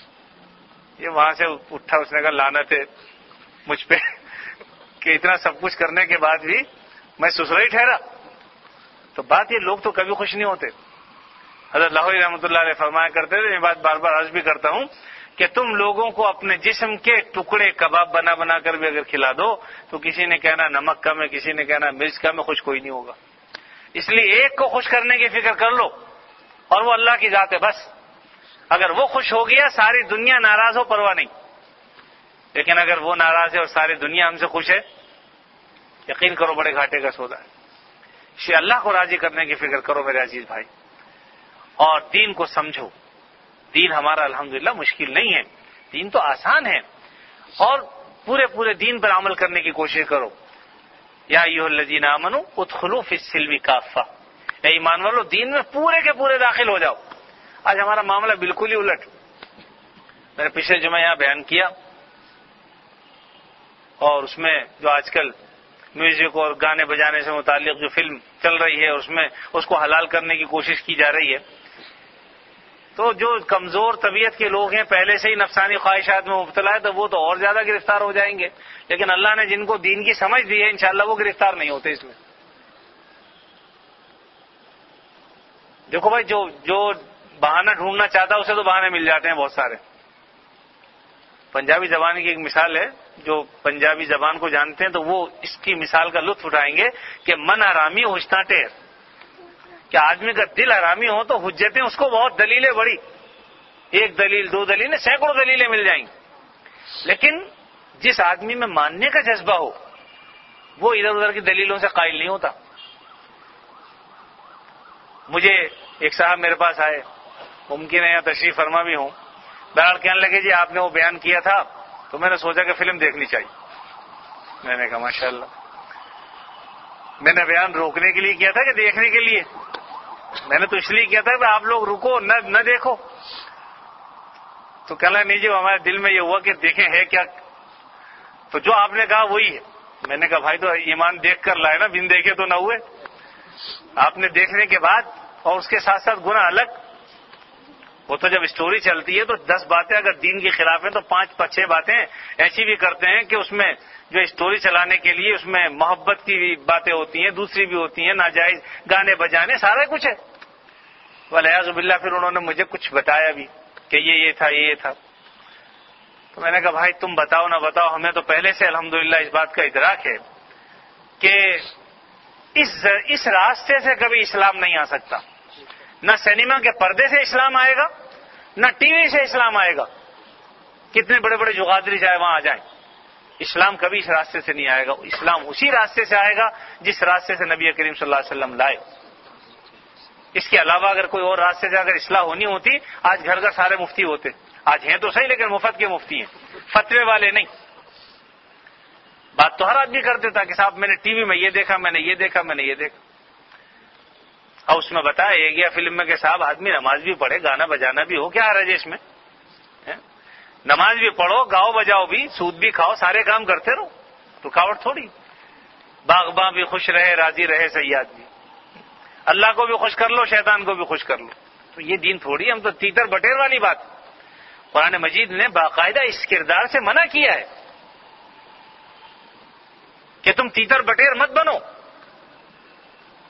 یہ وہاں سے اٹھا، اس نے کہا لعنت ہے مجھ پہ کہ اتنا سب کچھ کرنے کے بعد بھی میں سسرا ہی ٹھہرا۔ تو بات یہ لوگ تو کبھی خوش نہیں ہوتے۔ حضرت لاہوری رحمۃ اللہ علیہ فرمایا کرتے تھے، یہ بات بار بار عرض بھی کرتا ہوں کہ تم لوگوں کو اپنے جسم کے ٹکڑے کباب بنا بنا کر بھی اگر کھلا دو تو کسی نے کہنا نمک کم ہے، کسی نے کہنا مرچ کم ہے، خوش کوئی نہیں ہوگا۔ اس لیے ایک کو خوش کرنے کی فکر کر لو، اور وہ اللہ کی ذات ہے بس۔ اگر وہ خوش ہو گیا ساری دنیا ناراض ہو پرواہ نہیں، لیکن اگر وہ ناراض ہے اور ساری دنیا ہم سے خوش ہے، یقین کرو بڑے گھاٹے کا سودا ہے۔ اسے اللہ کو راضی کرنے کی فکر کرو میرے عزیز بھائی، اور دین کو سمجھو۔ دین ہمارا الحمدللہ مشکل نہیں ہے، دین تو آسان ہے، اور پورے پورے دین پر عمل کرنے کی کوشش کرو۔ یا ایھا الذین آمنوا ادخلوا فی السلم کافہ، اے ایمان والو دین میں پورے کے پورے داخل ہو جاؤ۔ آج ہمارا معاملہ بالکل ہی الٹ۔ میں نے پچھلے جمعہ یہاں بیان کیا، اور اس میں جو آج کل میوزک اور گانے بجانے سے متعلق جو فلم چل رہی ہے اس میں اس کو حلال کرنے کی کوشش کی جا رہی ہے، تو جو کمزور طبیعت کے لوگ ہیں پہلے سے ہی نفسانی خواہشات میں مبتلا ہے تو وہ تو اور زیادہ گرفتار ہو جائیں گے، لیکن اللہ نے جن کو دین کی سمجھ دی ہے انشاءاللہ وہ گرفتار نہیں ہوتے اس میں۔ دیکھو بھائی جو جو بہانہ ڈھونڈنا چاہتا ہے اسے تو بہانے مل جاتے ہیں بہت سارے۔ پنجابی زبان کی ایک مثال ہے، جو پنجابی زبان کو جانتے ہیں تو وہ اس کی مثال کا لطف اٹھائیں گے کہ من حرامی ہوشتا ٹیر، کہ آدمی کا دل حرامی ہو تو حجتیں اس کو بہت دلیلیں بڑی، ایک دلیل دو دلیلیں سینکڑوں دلیلیں مل جائیں گی، لیکن جس آدمی میں ماننے کا جذبہ ہو وہ ادھر ادھر کی دلیلوں سے قائل نہیں ہوتا۔ مجھے ایک صاحب میرے پاس آئے، ممکن ہے یہاں تشریف فرما بھی ہوں، بہرحال کہنے لگے جی آپ نے وہ بیان کیا تھا تو میں نے سوچا کہ فلم دیکھنی چاہیے۔ میں نے کہا ماشاءاللہ، میں نے بیان روکنے کے لیے کیا تھا کہ دیکھنے کے لیے؟ میں نے تو اس لیے کیا تھا کہ آپ لوگ رکو نہ نہ دیکھو۔ تو کہنا نہیں جی ہمارے دل میں یہ ہوا کہ دیکھیں ہے کیا، تو جو آپ نے کہا وہی ہے۔ میں نے کہا بھائی تو ایمان دیکھ کر لائے نا، بن دیکھے تو نہ ہوئے۔ آپ نے دیکھنے کے بعد اور اس کے ساتھ ساتھ گناہ الگ، وہ تو جب اسٹوری چلتی ہے تو دس باتیں اگر دین کے خلاف ہیں تو پانچ چھ باتیں ایسی بھی کرتے ہیں کہ اس میں جو اسٹوری چلانے کے لیے اس میں محبت کی بھی باتیں ہوتی ہیں، دوسری بھی ہوتی ہیں ناجائز گانے بجانے، سارا کچھ ہے۔ والعیاذ باللہ پھر انہوں نے مجھے کچھ بتایا بھی کہ یہ یہ تھا یہ یہ تھا، تو میں نے کہا بھائی تم بتاؤ نہ بتاؤ، ہمیں تو پہلے سے الحمدللہ اس بات کا ادراک ہے کہ اس اس راستے سے کبھی اسلام نہیں آ سکتا، نہ سینما کے پردے سے اسلام آئے گا، نہ ٹی وی سے اسلام آئے گا، کتنے بڑے بڑے جغادری چاہے وہاں آ جائیں، اسلام کبھی اس راستے سے نہیں آئے گا۔ اسلام اسی راستے سے آئے گا جس راستے سے نبی کریم صلی اللہ علیہ وسلم لائے۔ اس کے علاوہ اگر کوئی اور راستے سے اگر اصلاح ہونی ہوتی آج گھر گھر سارے مفتی ہوتے، آج ہیں تو صحیح لیکن مفت کے مفتی ہیں، فتوے والے نہیں۔ بات تو ہر آدمی کرتے تھا کہ صاحب میں نے ٹی وی میں یہ دیکھا، میں نے یہ دیکھا، میں نے یہ دیکھا، اور اس میں بتایا یہ گیا فلم میں کہ صاحب آدمی نماز بھی پڑھے، گانا بجانا بھی ہو، کیا حرج ہے اس میں؟ نماز بھی پڑھو، گاؤ بجاؤ بھی، سود بھی کھاؤ، سارے کام کرتے رہو، رکاوٹ تھوڑی۔ باغباں بھی خوش رہے، راضی رہے صحیح آدمی، اللہ کو بھی خوش کر لو، شیطان کو بھی خوش کر لو، تو یہ دین تھوڑی، ہم تو تیتر بٹیر والی بات۔ قرآن مجید نے باقاعدہ اس کردار سے منع کیا ہے کہ تم تیتر بٹیر مت بنو،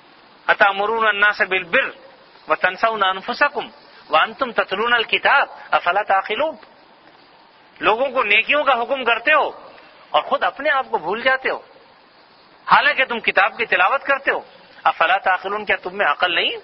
اتامرون الناس بالبر وتنسون انفسکم وانتم تتلون الکتاب افلا تعقلون، لوگوں کو نیکیوں کا حکم کرتے ہو اور خود اپنے آپ کو بھول جاتے ہو حالانکہ تم کتاب کی تلاوت کرتے ہو. افلا تعقلون، کیا تم میں عقل نہیں؟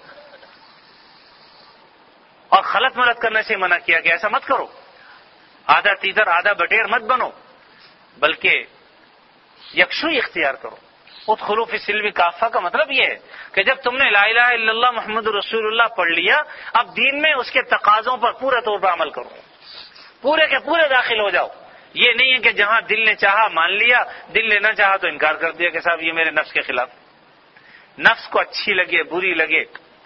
اور خلط ملط کرنے سے منع کیا کہ ایسا مت کرو، آدھا تیتر آدھا بٹیر مت بنو، بلکہ یکسوئی اختیار کرو. ادخلوا فی السلم کافہ کا مطلب یہ ہے کہ جب تم نے لا الہ الا اللہ محمد رسول اللہ پڑھ لیا، اب دین میں اس کے تقاضوں پر پورے طور پر عمل کرو، پورے کے پورے داخل ہو جاؤ. یہ نہیں ہے کہ جہاں دل نے چاہا مان لیا، دل نے نہ چاہا تو انکار کر دیا کہ صاحب یہ میرے نفس کے خلاف. نفس کو اچھی لگے بری لگے،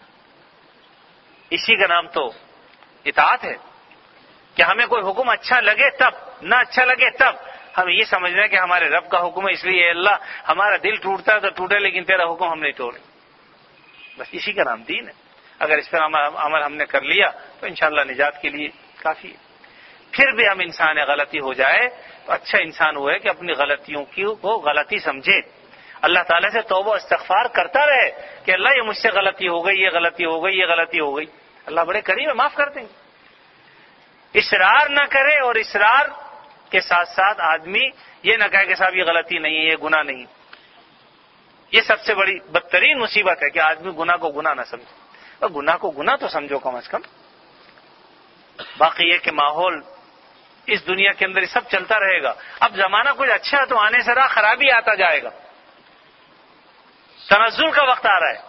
اسی کا نام تو اطاعت ہے کہ ہمیں کوئی حکم اچھا لگے تب، نہ اچھا لگے تب ہم یہ سمجھنا ہے کہ ہمارے رب کا حکم ہے، اس لیے اے اللہ ہمارا دل ٹوٹتا ہے تو ٹوٹے لیکن تیرا حکم ہم نہیں توڑے. بس اسی کا نام دین ہے. اگر اس طرح عمل ہم نے کر لیا تو انشاءاللہ نجات کے لیے کافی ہے. پھر بھی ہم انسان غلطی ہو جائے تو اچھا انسان وہ ہے کہ اپنی غلطیوں کی کو غلطی سمجھے، اللہ تعالیٰ سے توبہ و استغفار کرتا رہے کہ اللہ یہ مجھ سے غلطی ہو گئی، یہ غلطی ہو گئی، یہ غلطی ہو گئی. اللہ بڑے کریم ہے، معاف کر دیں گے. اصرار نہ کرے، اور اصرار کے ساتھ ساتھ آدمی یہ نہ کہے کہ صاحب یہ غلطی نہیں ہے، یہ گناہ نہیں. یہ سب سے بڑی بدترین مصیبت ہے کہ آدمی گناہ کو گناہ نہ سمجھے. اور گناہ کو گناہ تو سمجھو کم از کم. باقی یہ کہ ماحول اس دنیا کے اندر سب چلتا رہے گا. اب زمانہ کچھ اچھا ہے تو آنے سے راہ خرابی آتا جائے گا. تنزل کا وقت آ رہا ہے،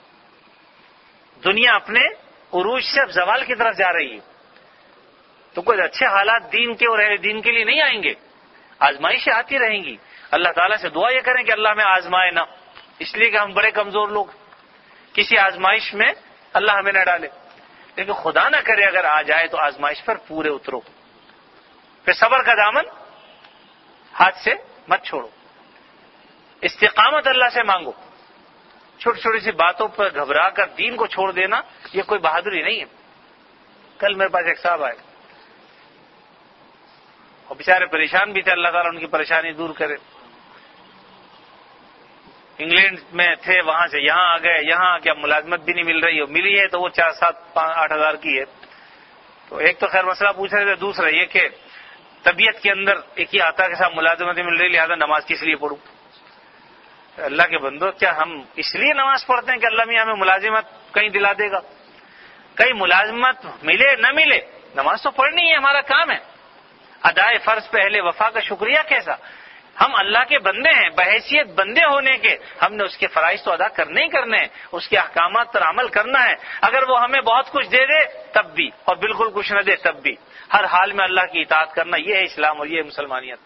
دنیا اپنے عروج سے اب زوال کی طرف جا رہی ہے، تو کچھ اچھے حالات دین کے اور اہل دین کے لیے نہیں آئیں گے، آزمائشیں آتی رہیں گی. اللہ تعالیٰ سے دعا یہ کریں کہ اللہ ہمیں آزمائے نہ، اس لیے کہ ہم بڑے کمزور لوگ، کسی آزمائش میں اللہ ہمیں نہ ڈالے. لیکن خدا نہ کرے اگر آ جائے تو آزمائش پر پورے اترو، پھر صبر کا دامن ہاتھ سے مت چھوڑو، استقامت اللہ سے مانگو. چھوٹی چھوٹی سی باتوں پر گھبرا کر دین کو چھوڑ دینا یہ کوئی بہادری نہیں ہے. کل میرے پاس ایک صاحب آئے اور بیچارے پریشان بھی تھے، اللہ تعالیٰ ان کی پریشانی دور کرے. انگلینڈ میں تھے، وہاں سے یہاں آ گئے، یہاں کیا ملازمت بھی نہیں مل رہی ہے، ملی ہے تو وہ چار سات آٹھ ہزار کی ہے. تو ایک تو خیر مسئلہ پوچھ رہے تھے، دوسرا یہ کہ طبیعت کے اندر ایک ہی آتا کہ صاحب ملازمت مل رہی لہذا نماز کس لیے پڑھوں. اللہ کے بندو، کیا ہم اس لیے نماز پڑھتے ہیں کہ اللہ میاں ہمیں ملازمت کہیں دلا دے گا؟ کہیں ملازمت ملے نہ ملے نماز تو پڑھنی ہے، ہمارا کام ہے. ادائے فرض پہ اہل وفا کا شکریہ کیسا؟ ہم اللہ کے بندے ہیں، بحیثیت بندے ہونے کے ہم نے اس کے فرائض تو ادا کرنے ہی کرنے ہیں، اس کے احکامات پر عمل کرنا ہے. اگر وہ ہمیں بہت کچھ دے دے تب بھی، اور بالکل کچھ نہ دے تب بھی، ہر حال میں اللہ کی اطاعت کرنا، یہ ہے اسلام اور یہ ہے مسلمانیت.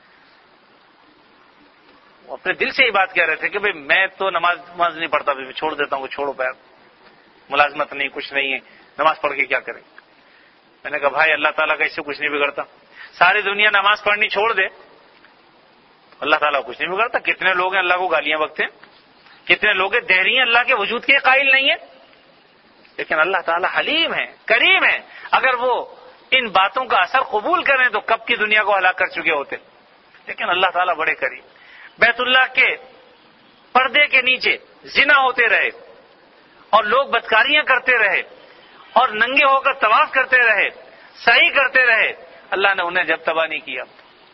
وہ اپنے دل سے ہی بات کہہ رہے تھے کہ بھئی میں تو نماز نماز نہیں پڑھتا، میں چھوڑ دیتا ہوں. چھوڑو پیر، ملازمت نہیں، کچھ نہیں ہے، نماز پڑھ کے کیا کریں؟ میں نے کہا بھائی اللہ تعالیٰ کا اس سے کچھ نہیں بگڑتا. ساری دنیا نماز پڑھنی چھوڑ دے، اللہ تعالیٰ کو کچھ نہیں بگڑتا. کتنے لوگ ہیں اللہ کو گالیاں بکتے ہیں، کتنے لوگ ہیں دہری ہیں اللہ کے وجود کے قائل نہیں ہیں، لیکن اللہ تعالیٰ حلیم ہے، کریم ہے. اگر وہ ان باتوں کا اثر قبول کریں تو کب کی دنیا کو ہلاک کر چکے ہوتے. لیکن اللہ تعالیٰ بڑے کریم. بیت اللہ کے پردے کے نیچے زنا ہوتے رہے اور لوگ بدکاریاں کرتے رہے اور ننگے ہو کر طواف کرتے رہے، سعی کرتے رہے، اللہ نے انہیں جب تباہ نہیں کیا.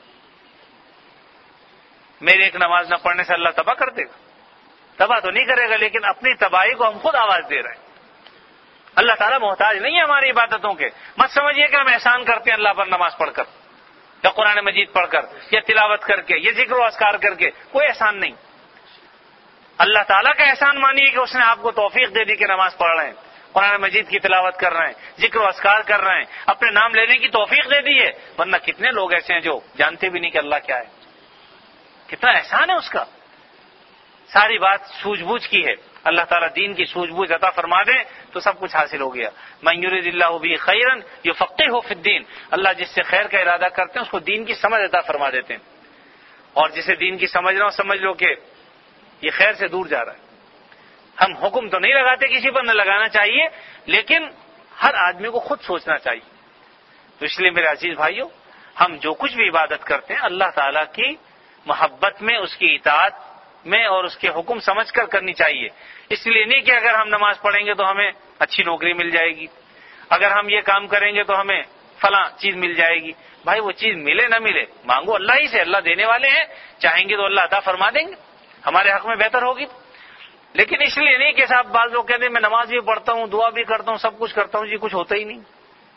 میری ایک نماز نہ پڑھنے سے اللہ تباہ کر دے گا؟ تباہ تو نہیں کرے گا، لیکن اپنی تباہی کو ہم خود آواز دے رہے ہیں. اللہ تعالیٰ محتاج نہیں ہے ہماری عبادتوں کے. مت سمجھیے کہ ہم احسان کرتے ہیں اللہ پر نماز پڑھ کر یا قرآن مجید پڑھ کر یا تلاوت کر کے یا ذکر و اذکار کر کے، کوئی احسان نہیں. اللہ تعالیٰ کا احسان مانیے کہ اس نے آپ کو توفیق دے دی کہ نماز پڑھ رہے ہیں، قرآن مجید کی تلاوت کر رہے ہیں، ذکر و اذکار کر رہے ہیں، اپنے نام لینے کی توفیق دے دی ہے. ورنہ کتنے لوگ ایسے ہیں جو جانتے بھی نہیں کہ اللہ کیا ہے. کتنا احسان ہے اس کا. ساری بات سوجھ بوجھ کی ہے. اللہ تعالیٰ دین کی سوجھ بوجھ عطا فرما دے تو سب کچھ حاصل ہو گیا. من یرید اللہ بہ خیرا یفقہہ فی الدین. اللہ جس سے خیر کا ارادہ کرتے ہیں اس کو دین کی سمجھ عطا فرما دیتے ہیں. اور جسے دین کی سمجھ رہا ہو سمجھ لو کہ یہ خیر سے دور جا رہا ہے. ہم حکم تو نہیں لگاتے کسی پر، نہ لگانا چاہیے، لیکن ہر آدمی کو خود سوچنا چاہیے. تو اس لیے میرے عزیز بھائیوں، ہم جو کچھ بھی عبادت کرتے ہیں اللہ تعالیٰ کی محبت میں اس کی اطاعت میں اور اس کے حکم سمجھ کر کرنی چاہیے. اس لیے نہیں کہ اگر ہم نماز پڑھیں گے تو ہمیں اچھی نوکری مل جائے گی، اگر ہم یہ کام کریں گے تو ہمیں فلاں چیز مل جائے گی. بھائی وہ چیز ملے نہ ملے مانگو اللہ ہی سے، اللہ دینے والے ہیں، چاہیں گے تو اللہ عطا فرما دیں گے، ہمارے حق میں بہتر ہوگی. لیکن اس لیے نہیں کہ صاحب بعض لوگ کہتے ہیں میں نماز بھی پڑھتا ہوں، دعا بھی کرتا ہوں، سب کچھ کرتا ہوں، جی کچھ ہوتا ہی نہیں.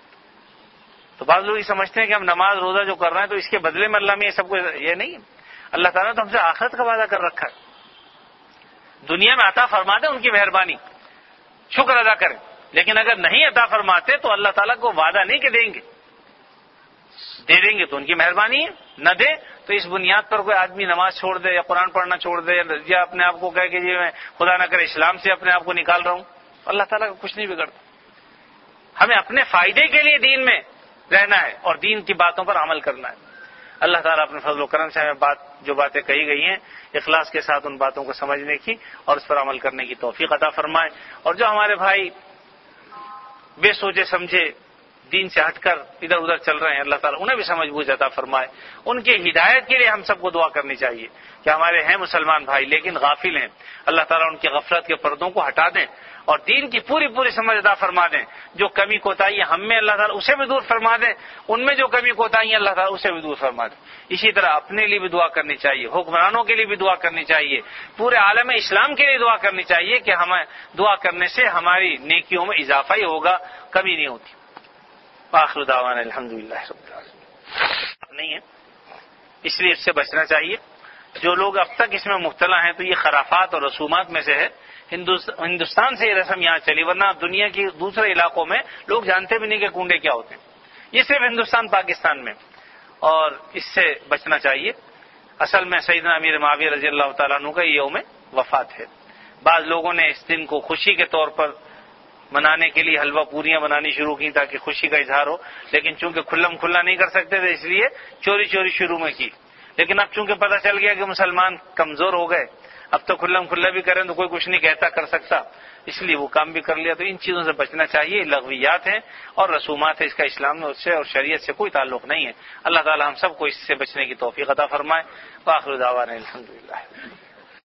تو بعض لوگ یہ سمجھتے ہیں کہ ہم نماز روزہ جو کر رہے ہیں تو اس کے بدلے میں اللہ میں یہ سب کچھ، یہ نہیں. اللہ تعالیٰ نے تو ہم سے آخرت کا وعدہ کر رکھا ہے، دنیا میں عطا فرما دیں ان کی مہربانی، شکر ادا کریں. لیکن اگر نہیں عطا فرماتے تو اللہ تعالیٰ کو وعدہ نہیں کہ دیں گے، دے دیں گے تو ان کی مہربانی ہے، نہ دے تو اس بنیاد پر کوئی آدمی نماز چھوڑ دے یا قرآن پڑھنا چھوڑ دے یا اپنے آپ کو کہے کہ جی میں خدا نہ کرے اسلام سے اپنے آپ کو نکال رہا ہوں. اللہ تعالیٰ کا کچھ نہیں بگڑتا. ہمیں اپنے فائدے کے لیے دین میں رہنا ہے اور دین کی باتوں پر عمل کرنا ہے. اللہ تعالیٰ اپنے فضل و کرم سے ہمیں بات جو باتیں کہی گئی ہیں اخلاص کے ساتھ ان باتوں کو سمجھنے کی اور اس پر عمل کرنے کی توفیق عطا فرمائے. اور جو ہمارے بھائی بے سوچے سمجھے دین سے ہٹ کر ادھر ادھر چل رہے ہیں، اللہ تعالیٰ انہیں بھی سمجھ بوجھ عطا فرمائے. ان کی ہدایت کے لیے ہم سب کو دعا کرنی چاہیے کہ ہمارے ہیں مسلمان بھائی لیکن غافل ہیں، اللہ تعالیٰ ان کی غفلت کے پردوں کو ہٹا دیں اور دین کی پوری پوری سمجھ عطا فرما دیں. جو کمی کوتاہی ہم میں اللہ تعالیٰ اسے بھی دور فرما دیں، ان میں جو کمی کوتاہی اللہ تعالیٰ اسے بھی دور فرما دیں. اسی طرح اپنے لیے بھی دعا کرنی چاہیے، حکمرانوں کے لیے بھی دعا کرنی چاہیے، پورے عالم اسلام کے لیے دعا کرنی چاہیے کہ ہمیں دعا کرنے سے ہماری نیکیوں میں اضافہ ہی ہوگا، کمی نہیں ہوتی. آخر دعوانا الحمدللہ رب العالمین. نہیں ہے اس لیے اس سے بچنا چاہیے. جو لوگ اب تک اس میں مبتلا ہیں تو یہ خرافات اور رسومات میں سے ہے. ہندوستان سے یہ رسم یہاں چلی، ورنہ دنیا کے دوسرے علاقوں میں لوگ جانتے بھی نہیں کہ کنڈے کیا ہوتے ہیں. یہ صرف ہندوستان پاکستان میں، اور اس سے بچنا چاہیے. اصل میں سیدنا امیر معاویہ رضی اللہ تعالیٰ عنہ کا یہ یوم وفات ہے. بعض لوگوں نے اس دن کو خوشی کے طور پر منانے کے لیے حلوہ پوریاں بنانی شروع کی تاکہ خوشی کا اظہار ہو، لیکن چونکہ کھلم کھلا نہیں کر سکتے تھے اس لیے چوری چوری شروع میں کی. لیکن اب چونکہ پتہ چل گیا کہ مسلمان کمزور ہو گئے، اب تو کھلم کھلا بھی کریں تو کوئی کچھ نہیں کہتا کر سکتا، اس لیے وہ کام بھی کر لیا. تو ان چیزوں سے بچنا چاہیے. لغویات ہیں اور رسومات ہیں، اس کا اسلام میں اس سے اور شریعت سے کوئی تعلق نہیں ہے. اللہ تعالی ہم سب کو اس سے بچنے کی توفیق عطا فرمائے. وآخر دعوانا الحمدللہ.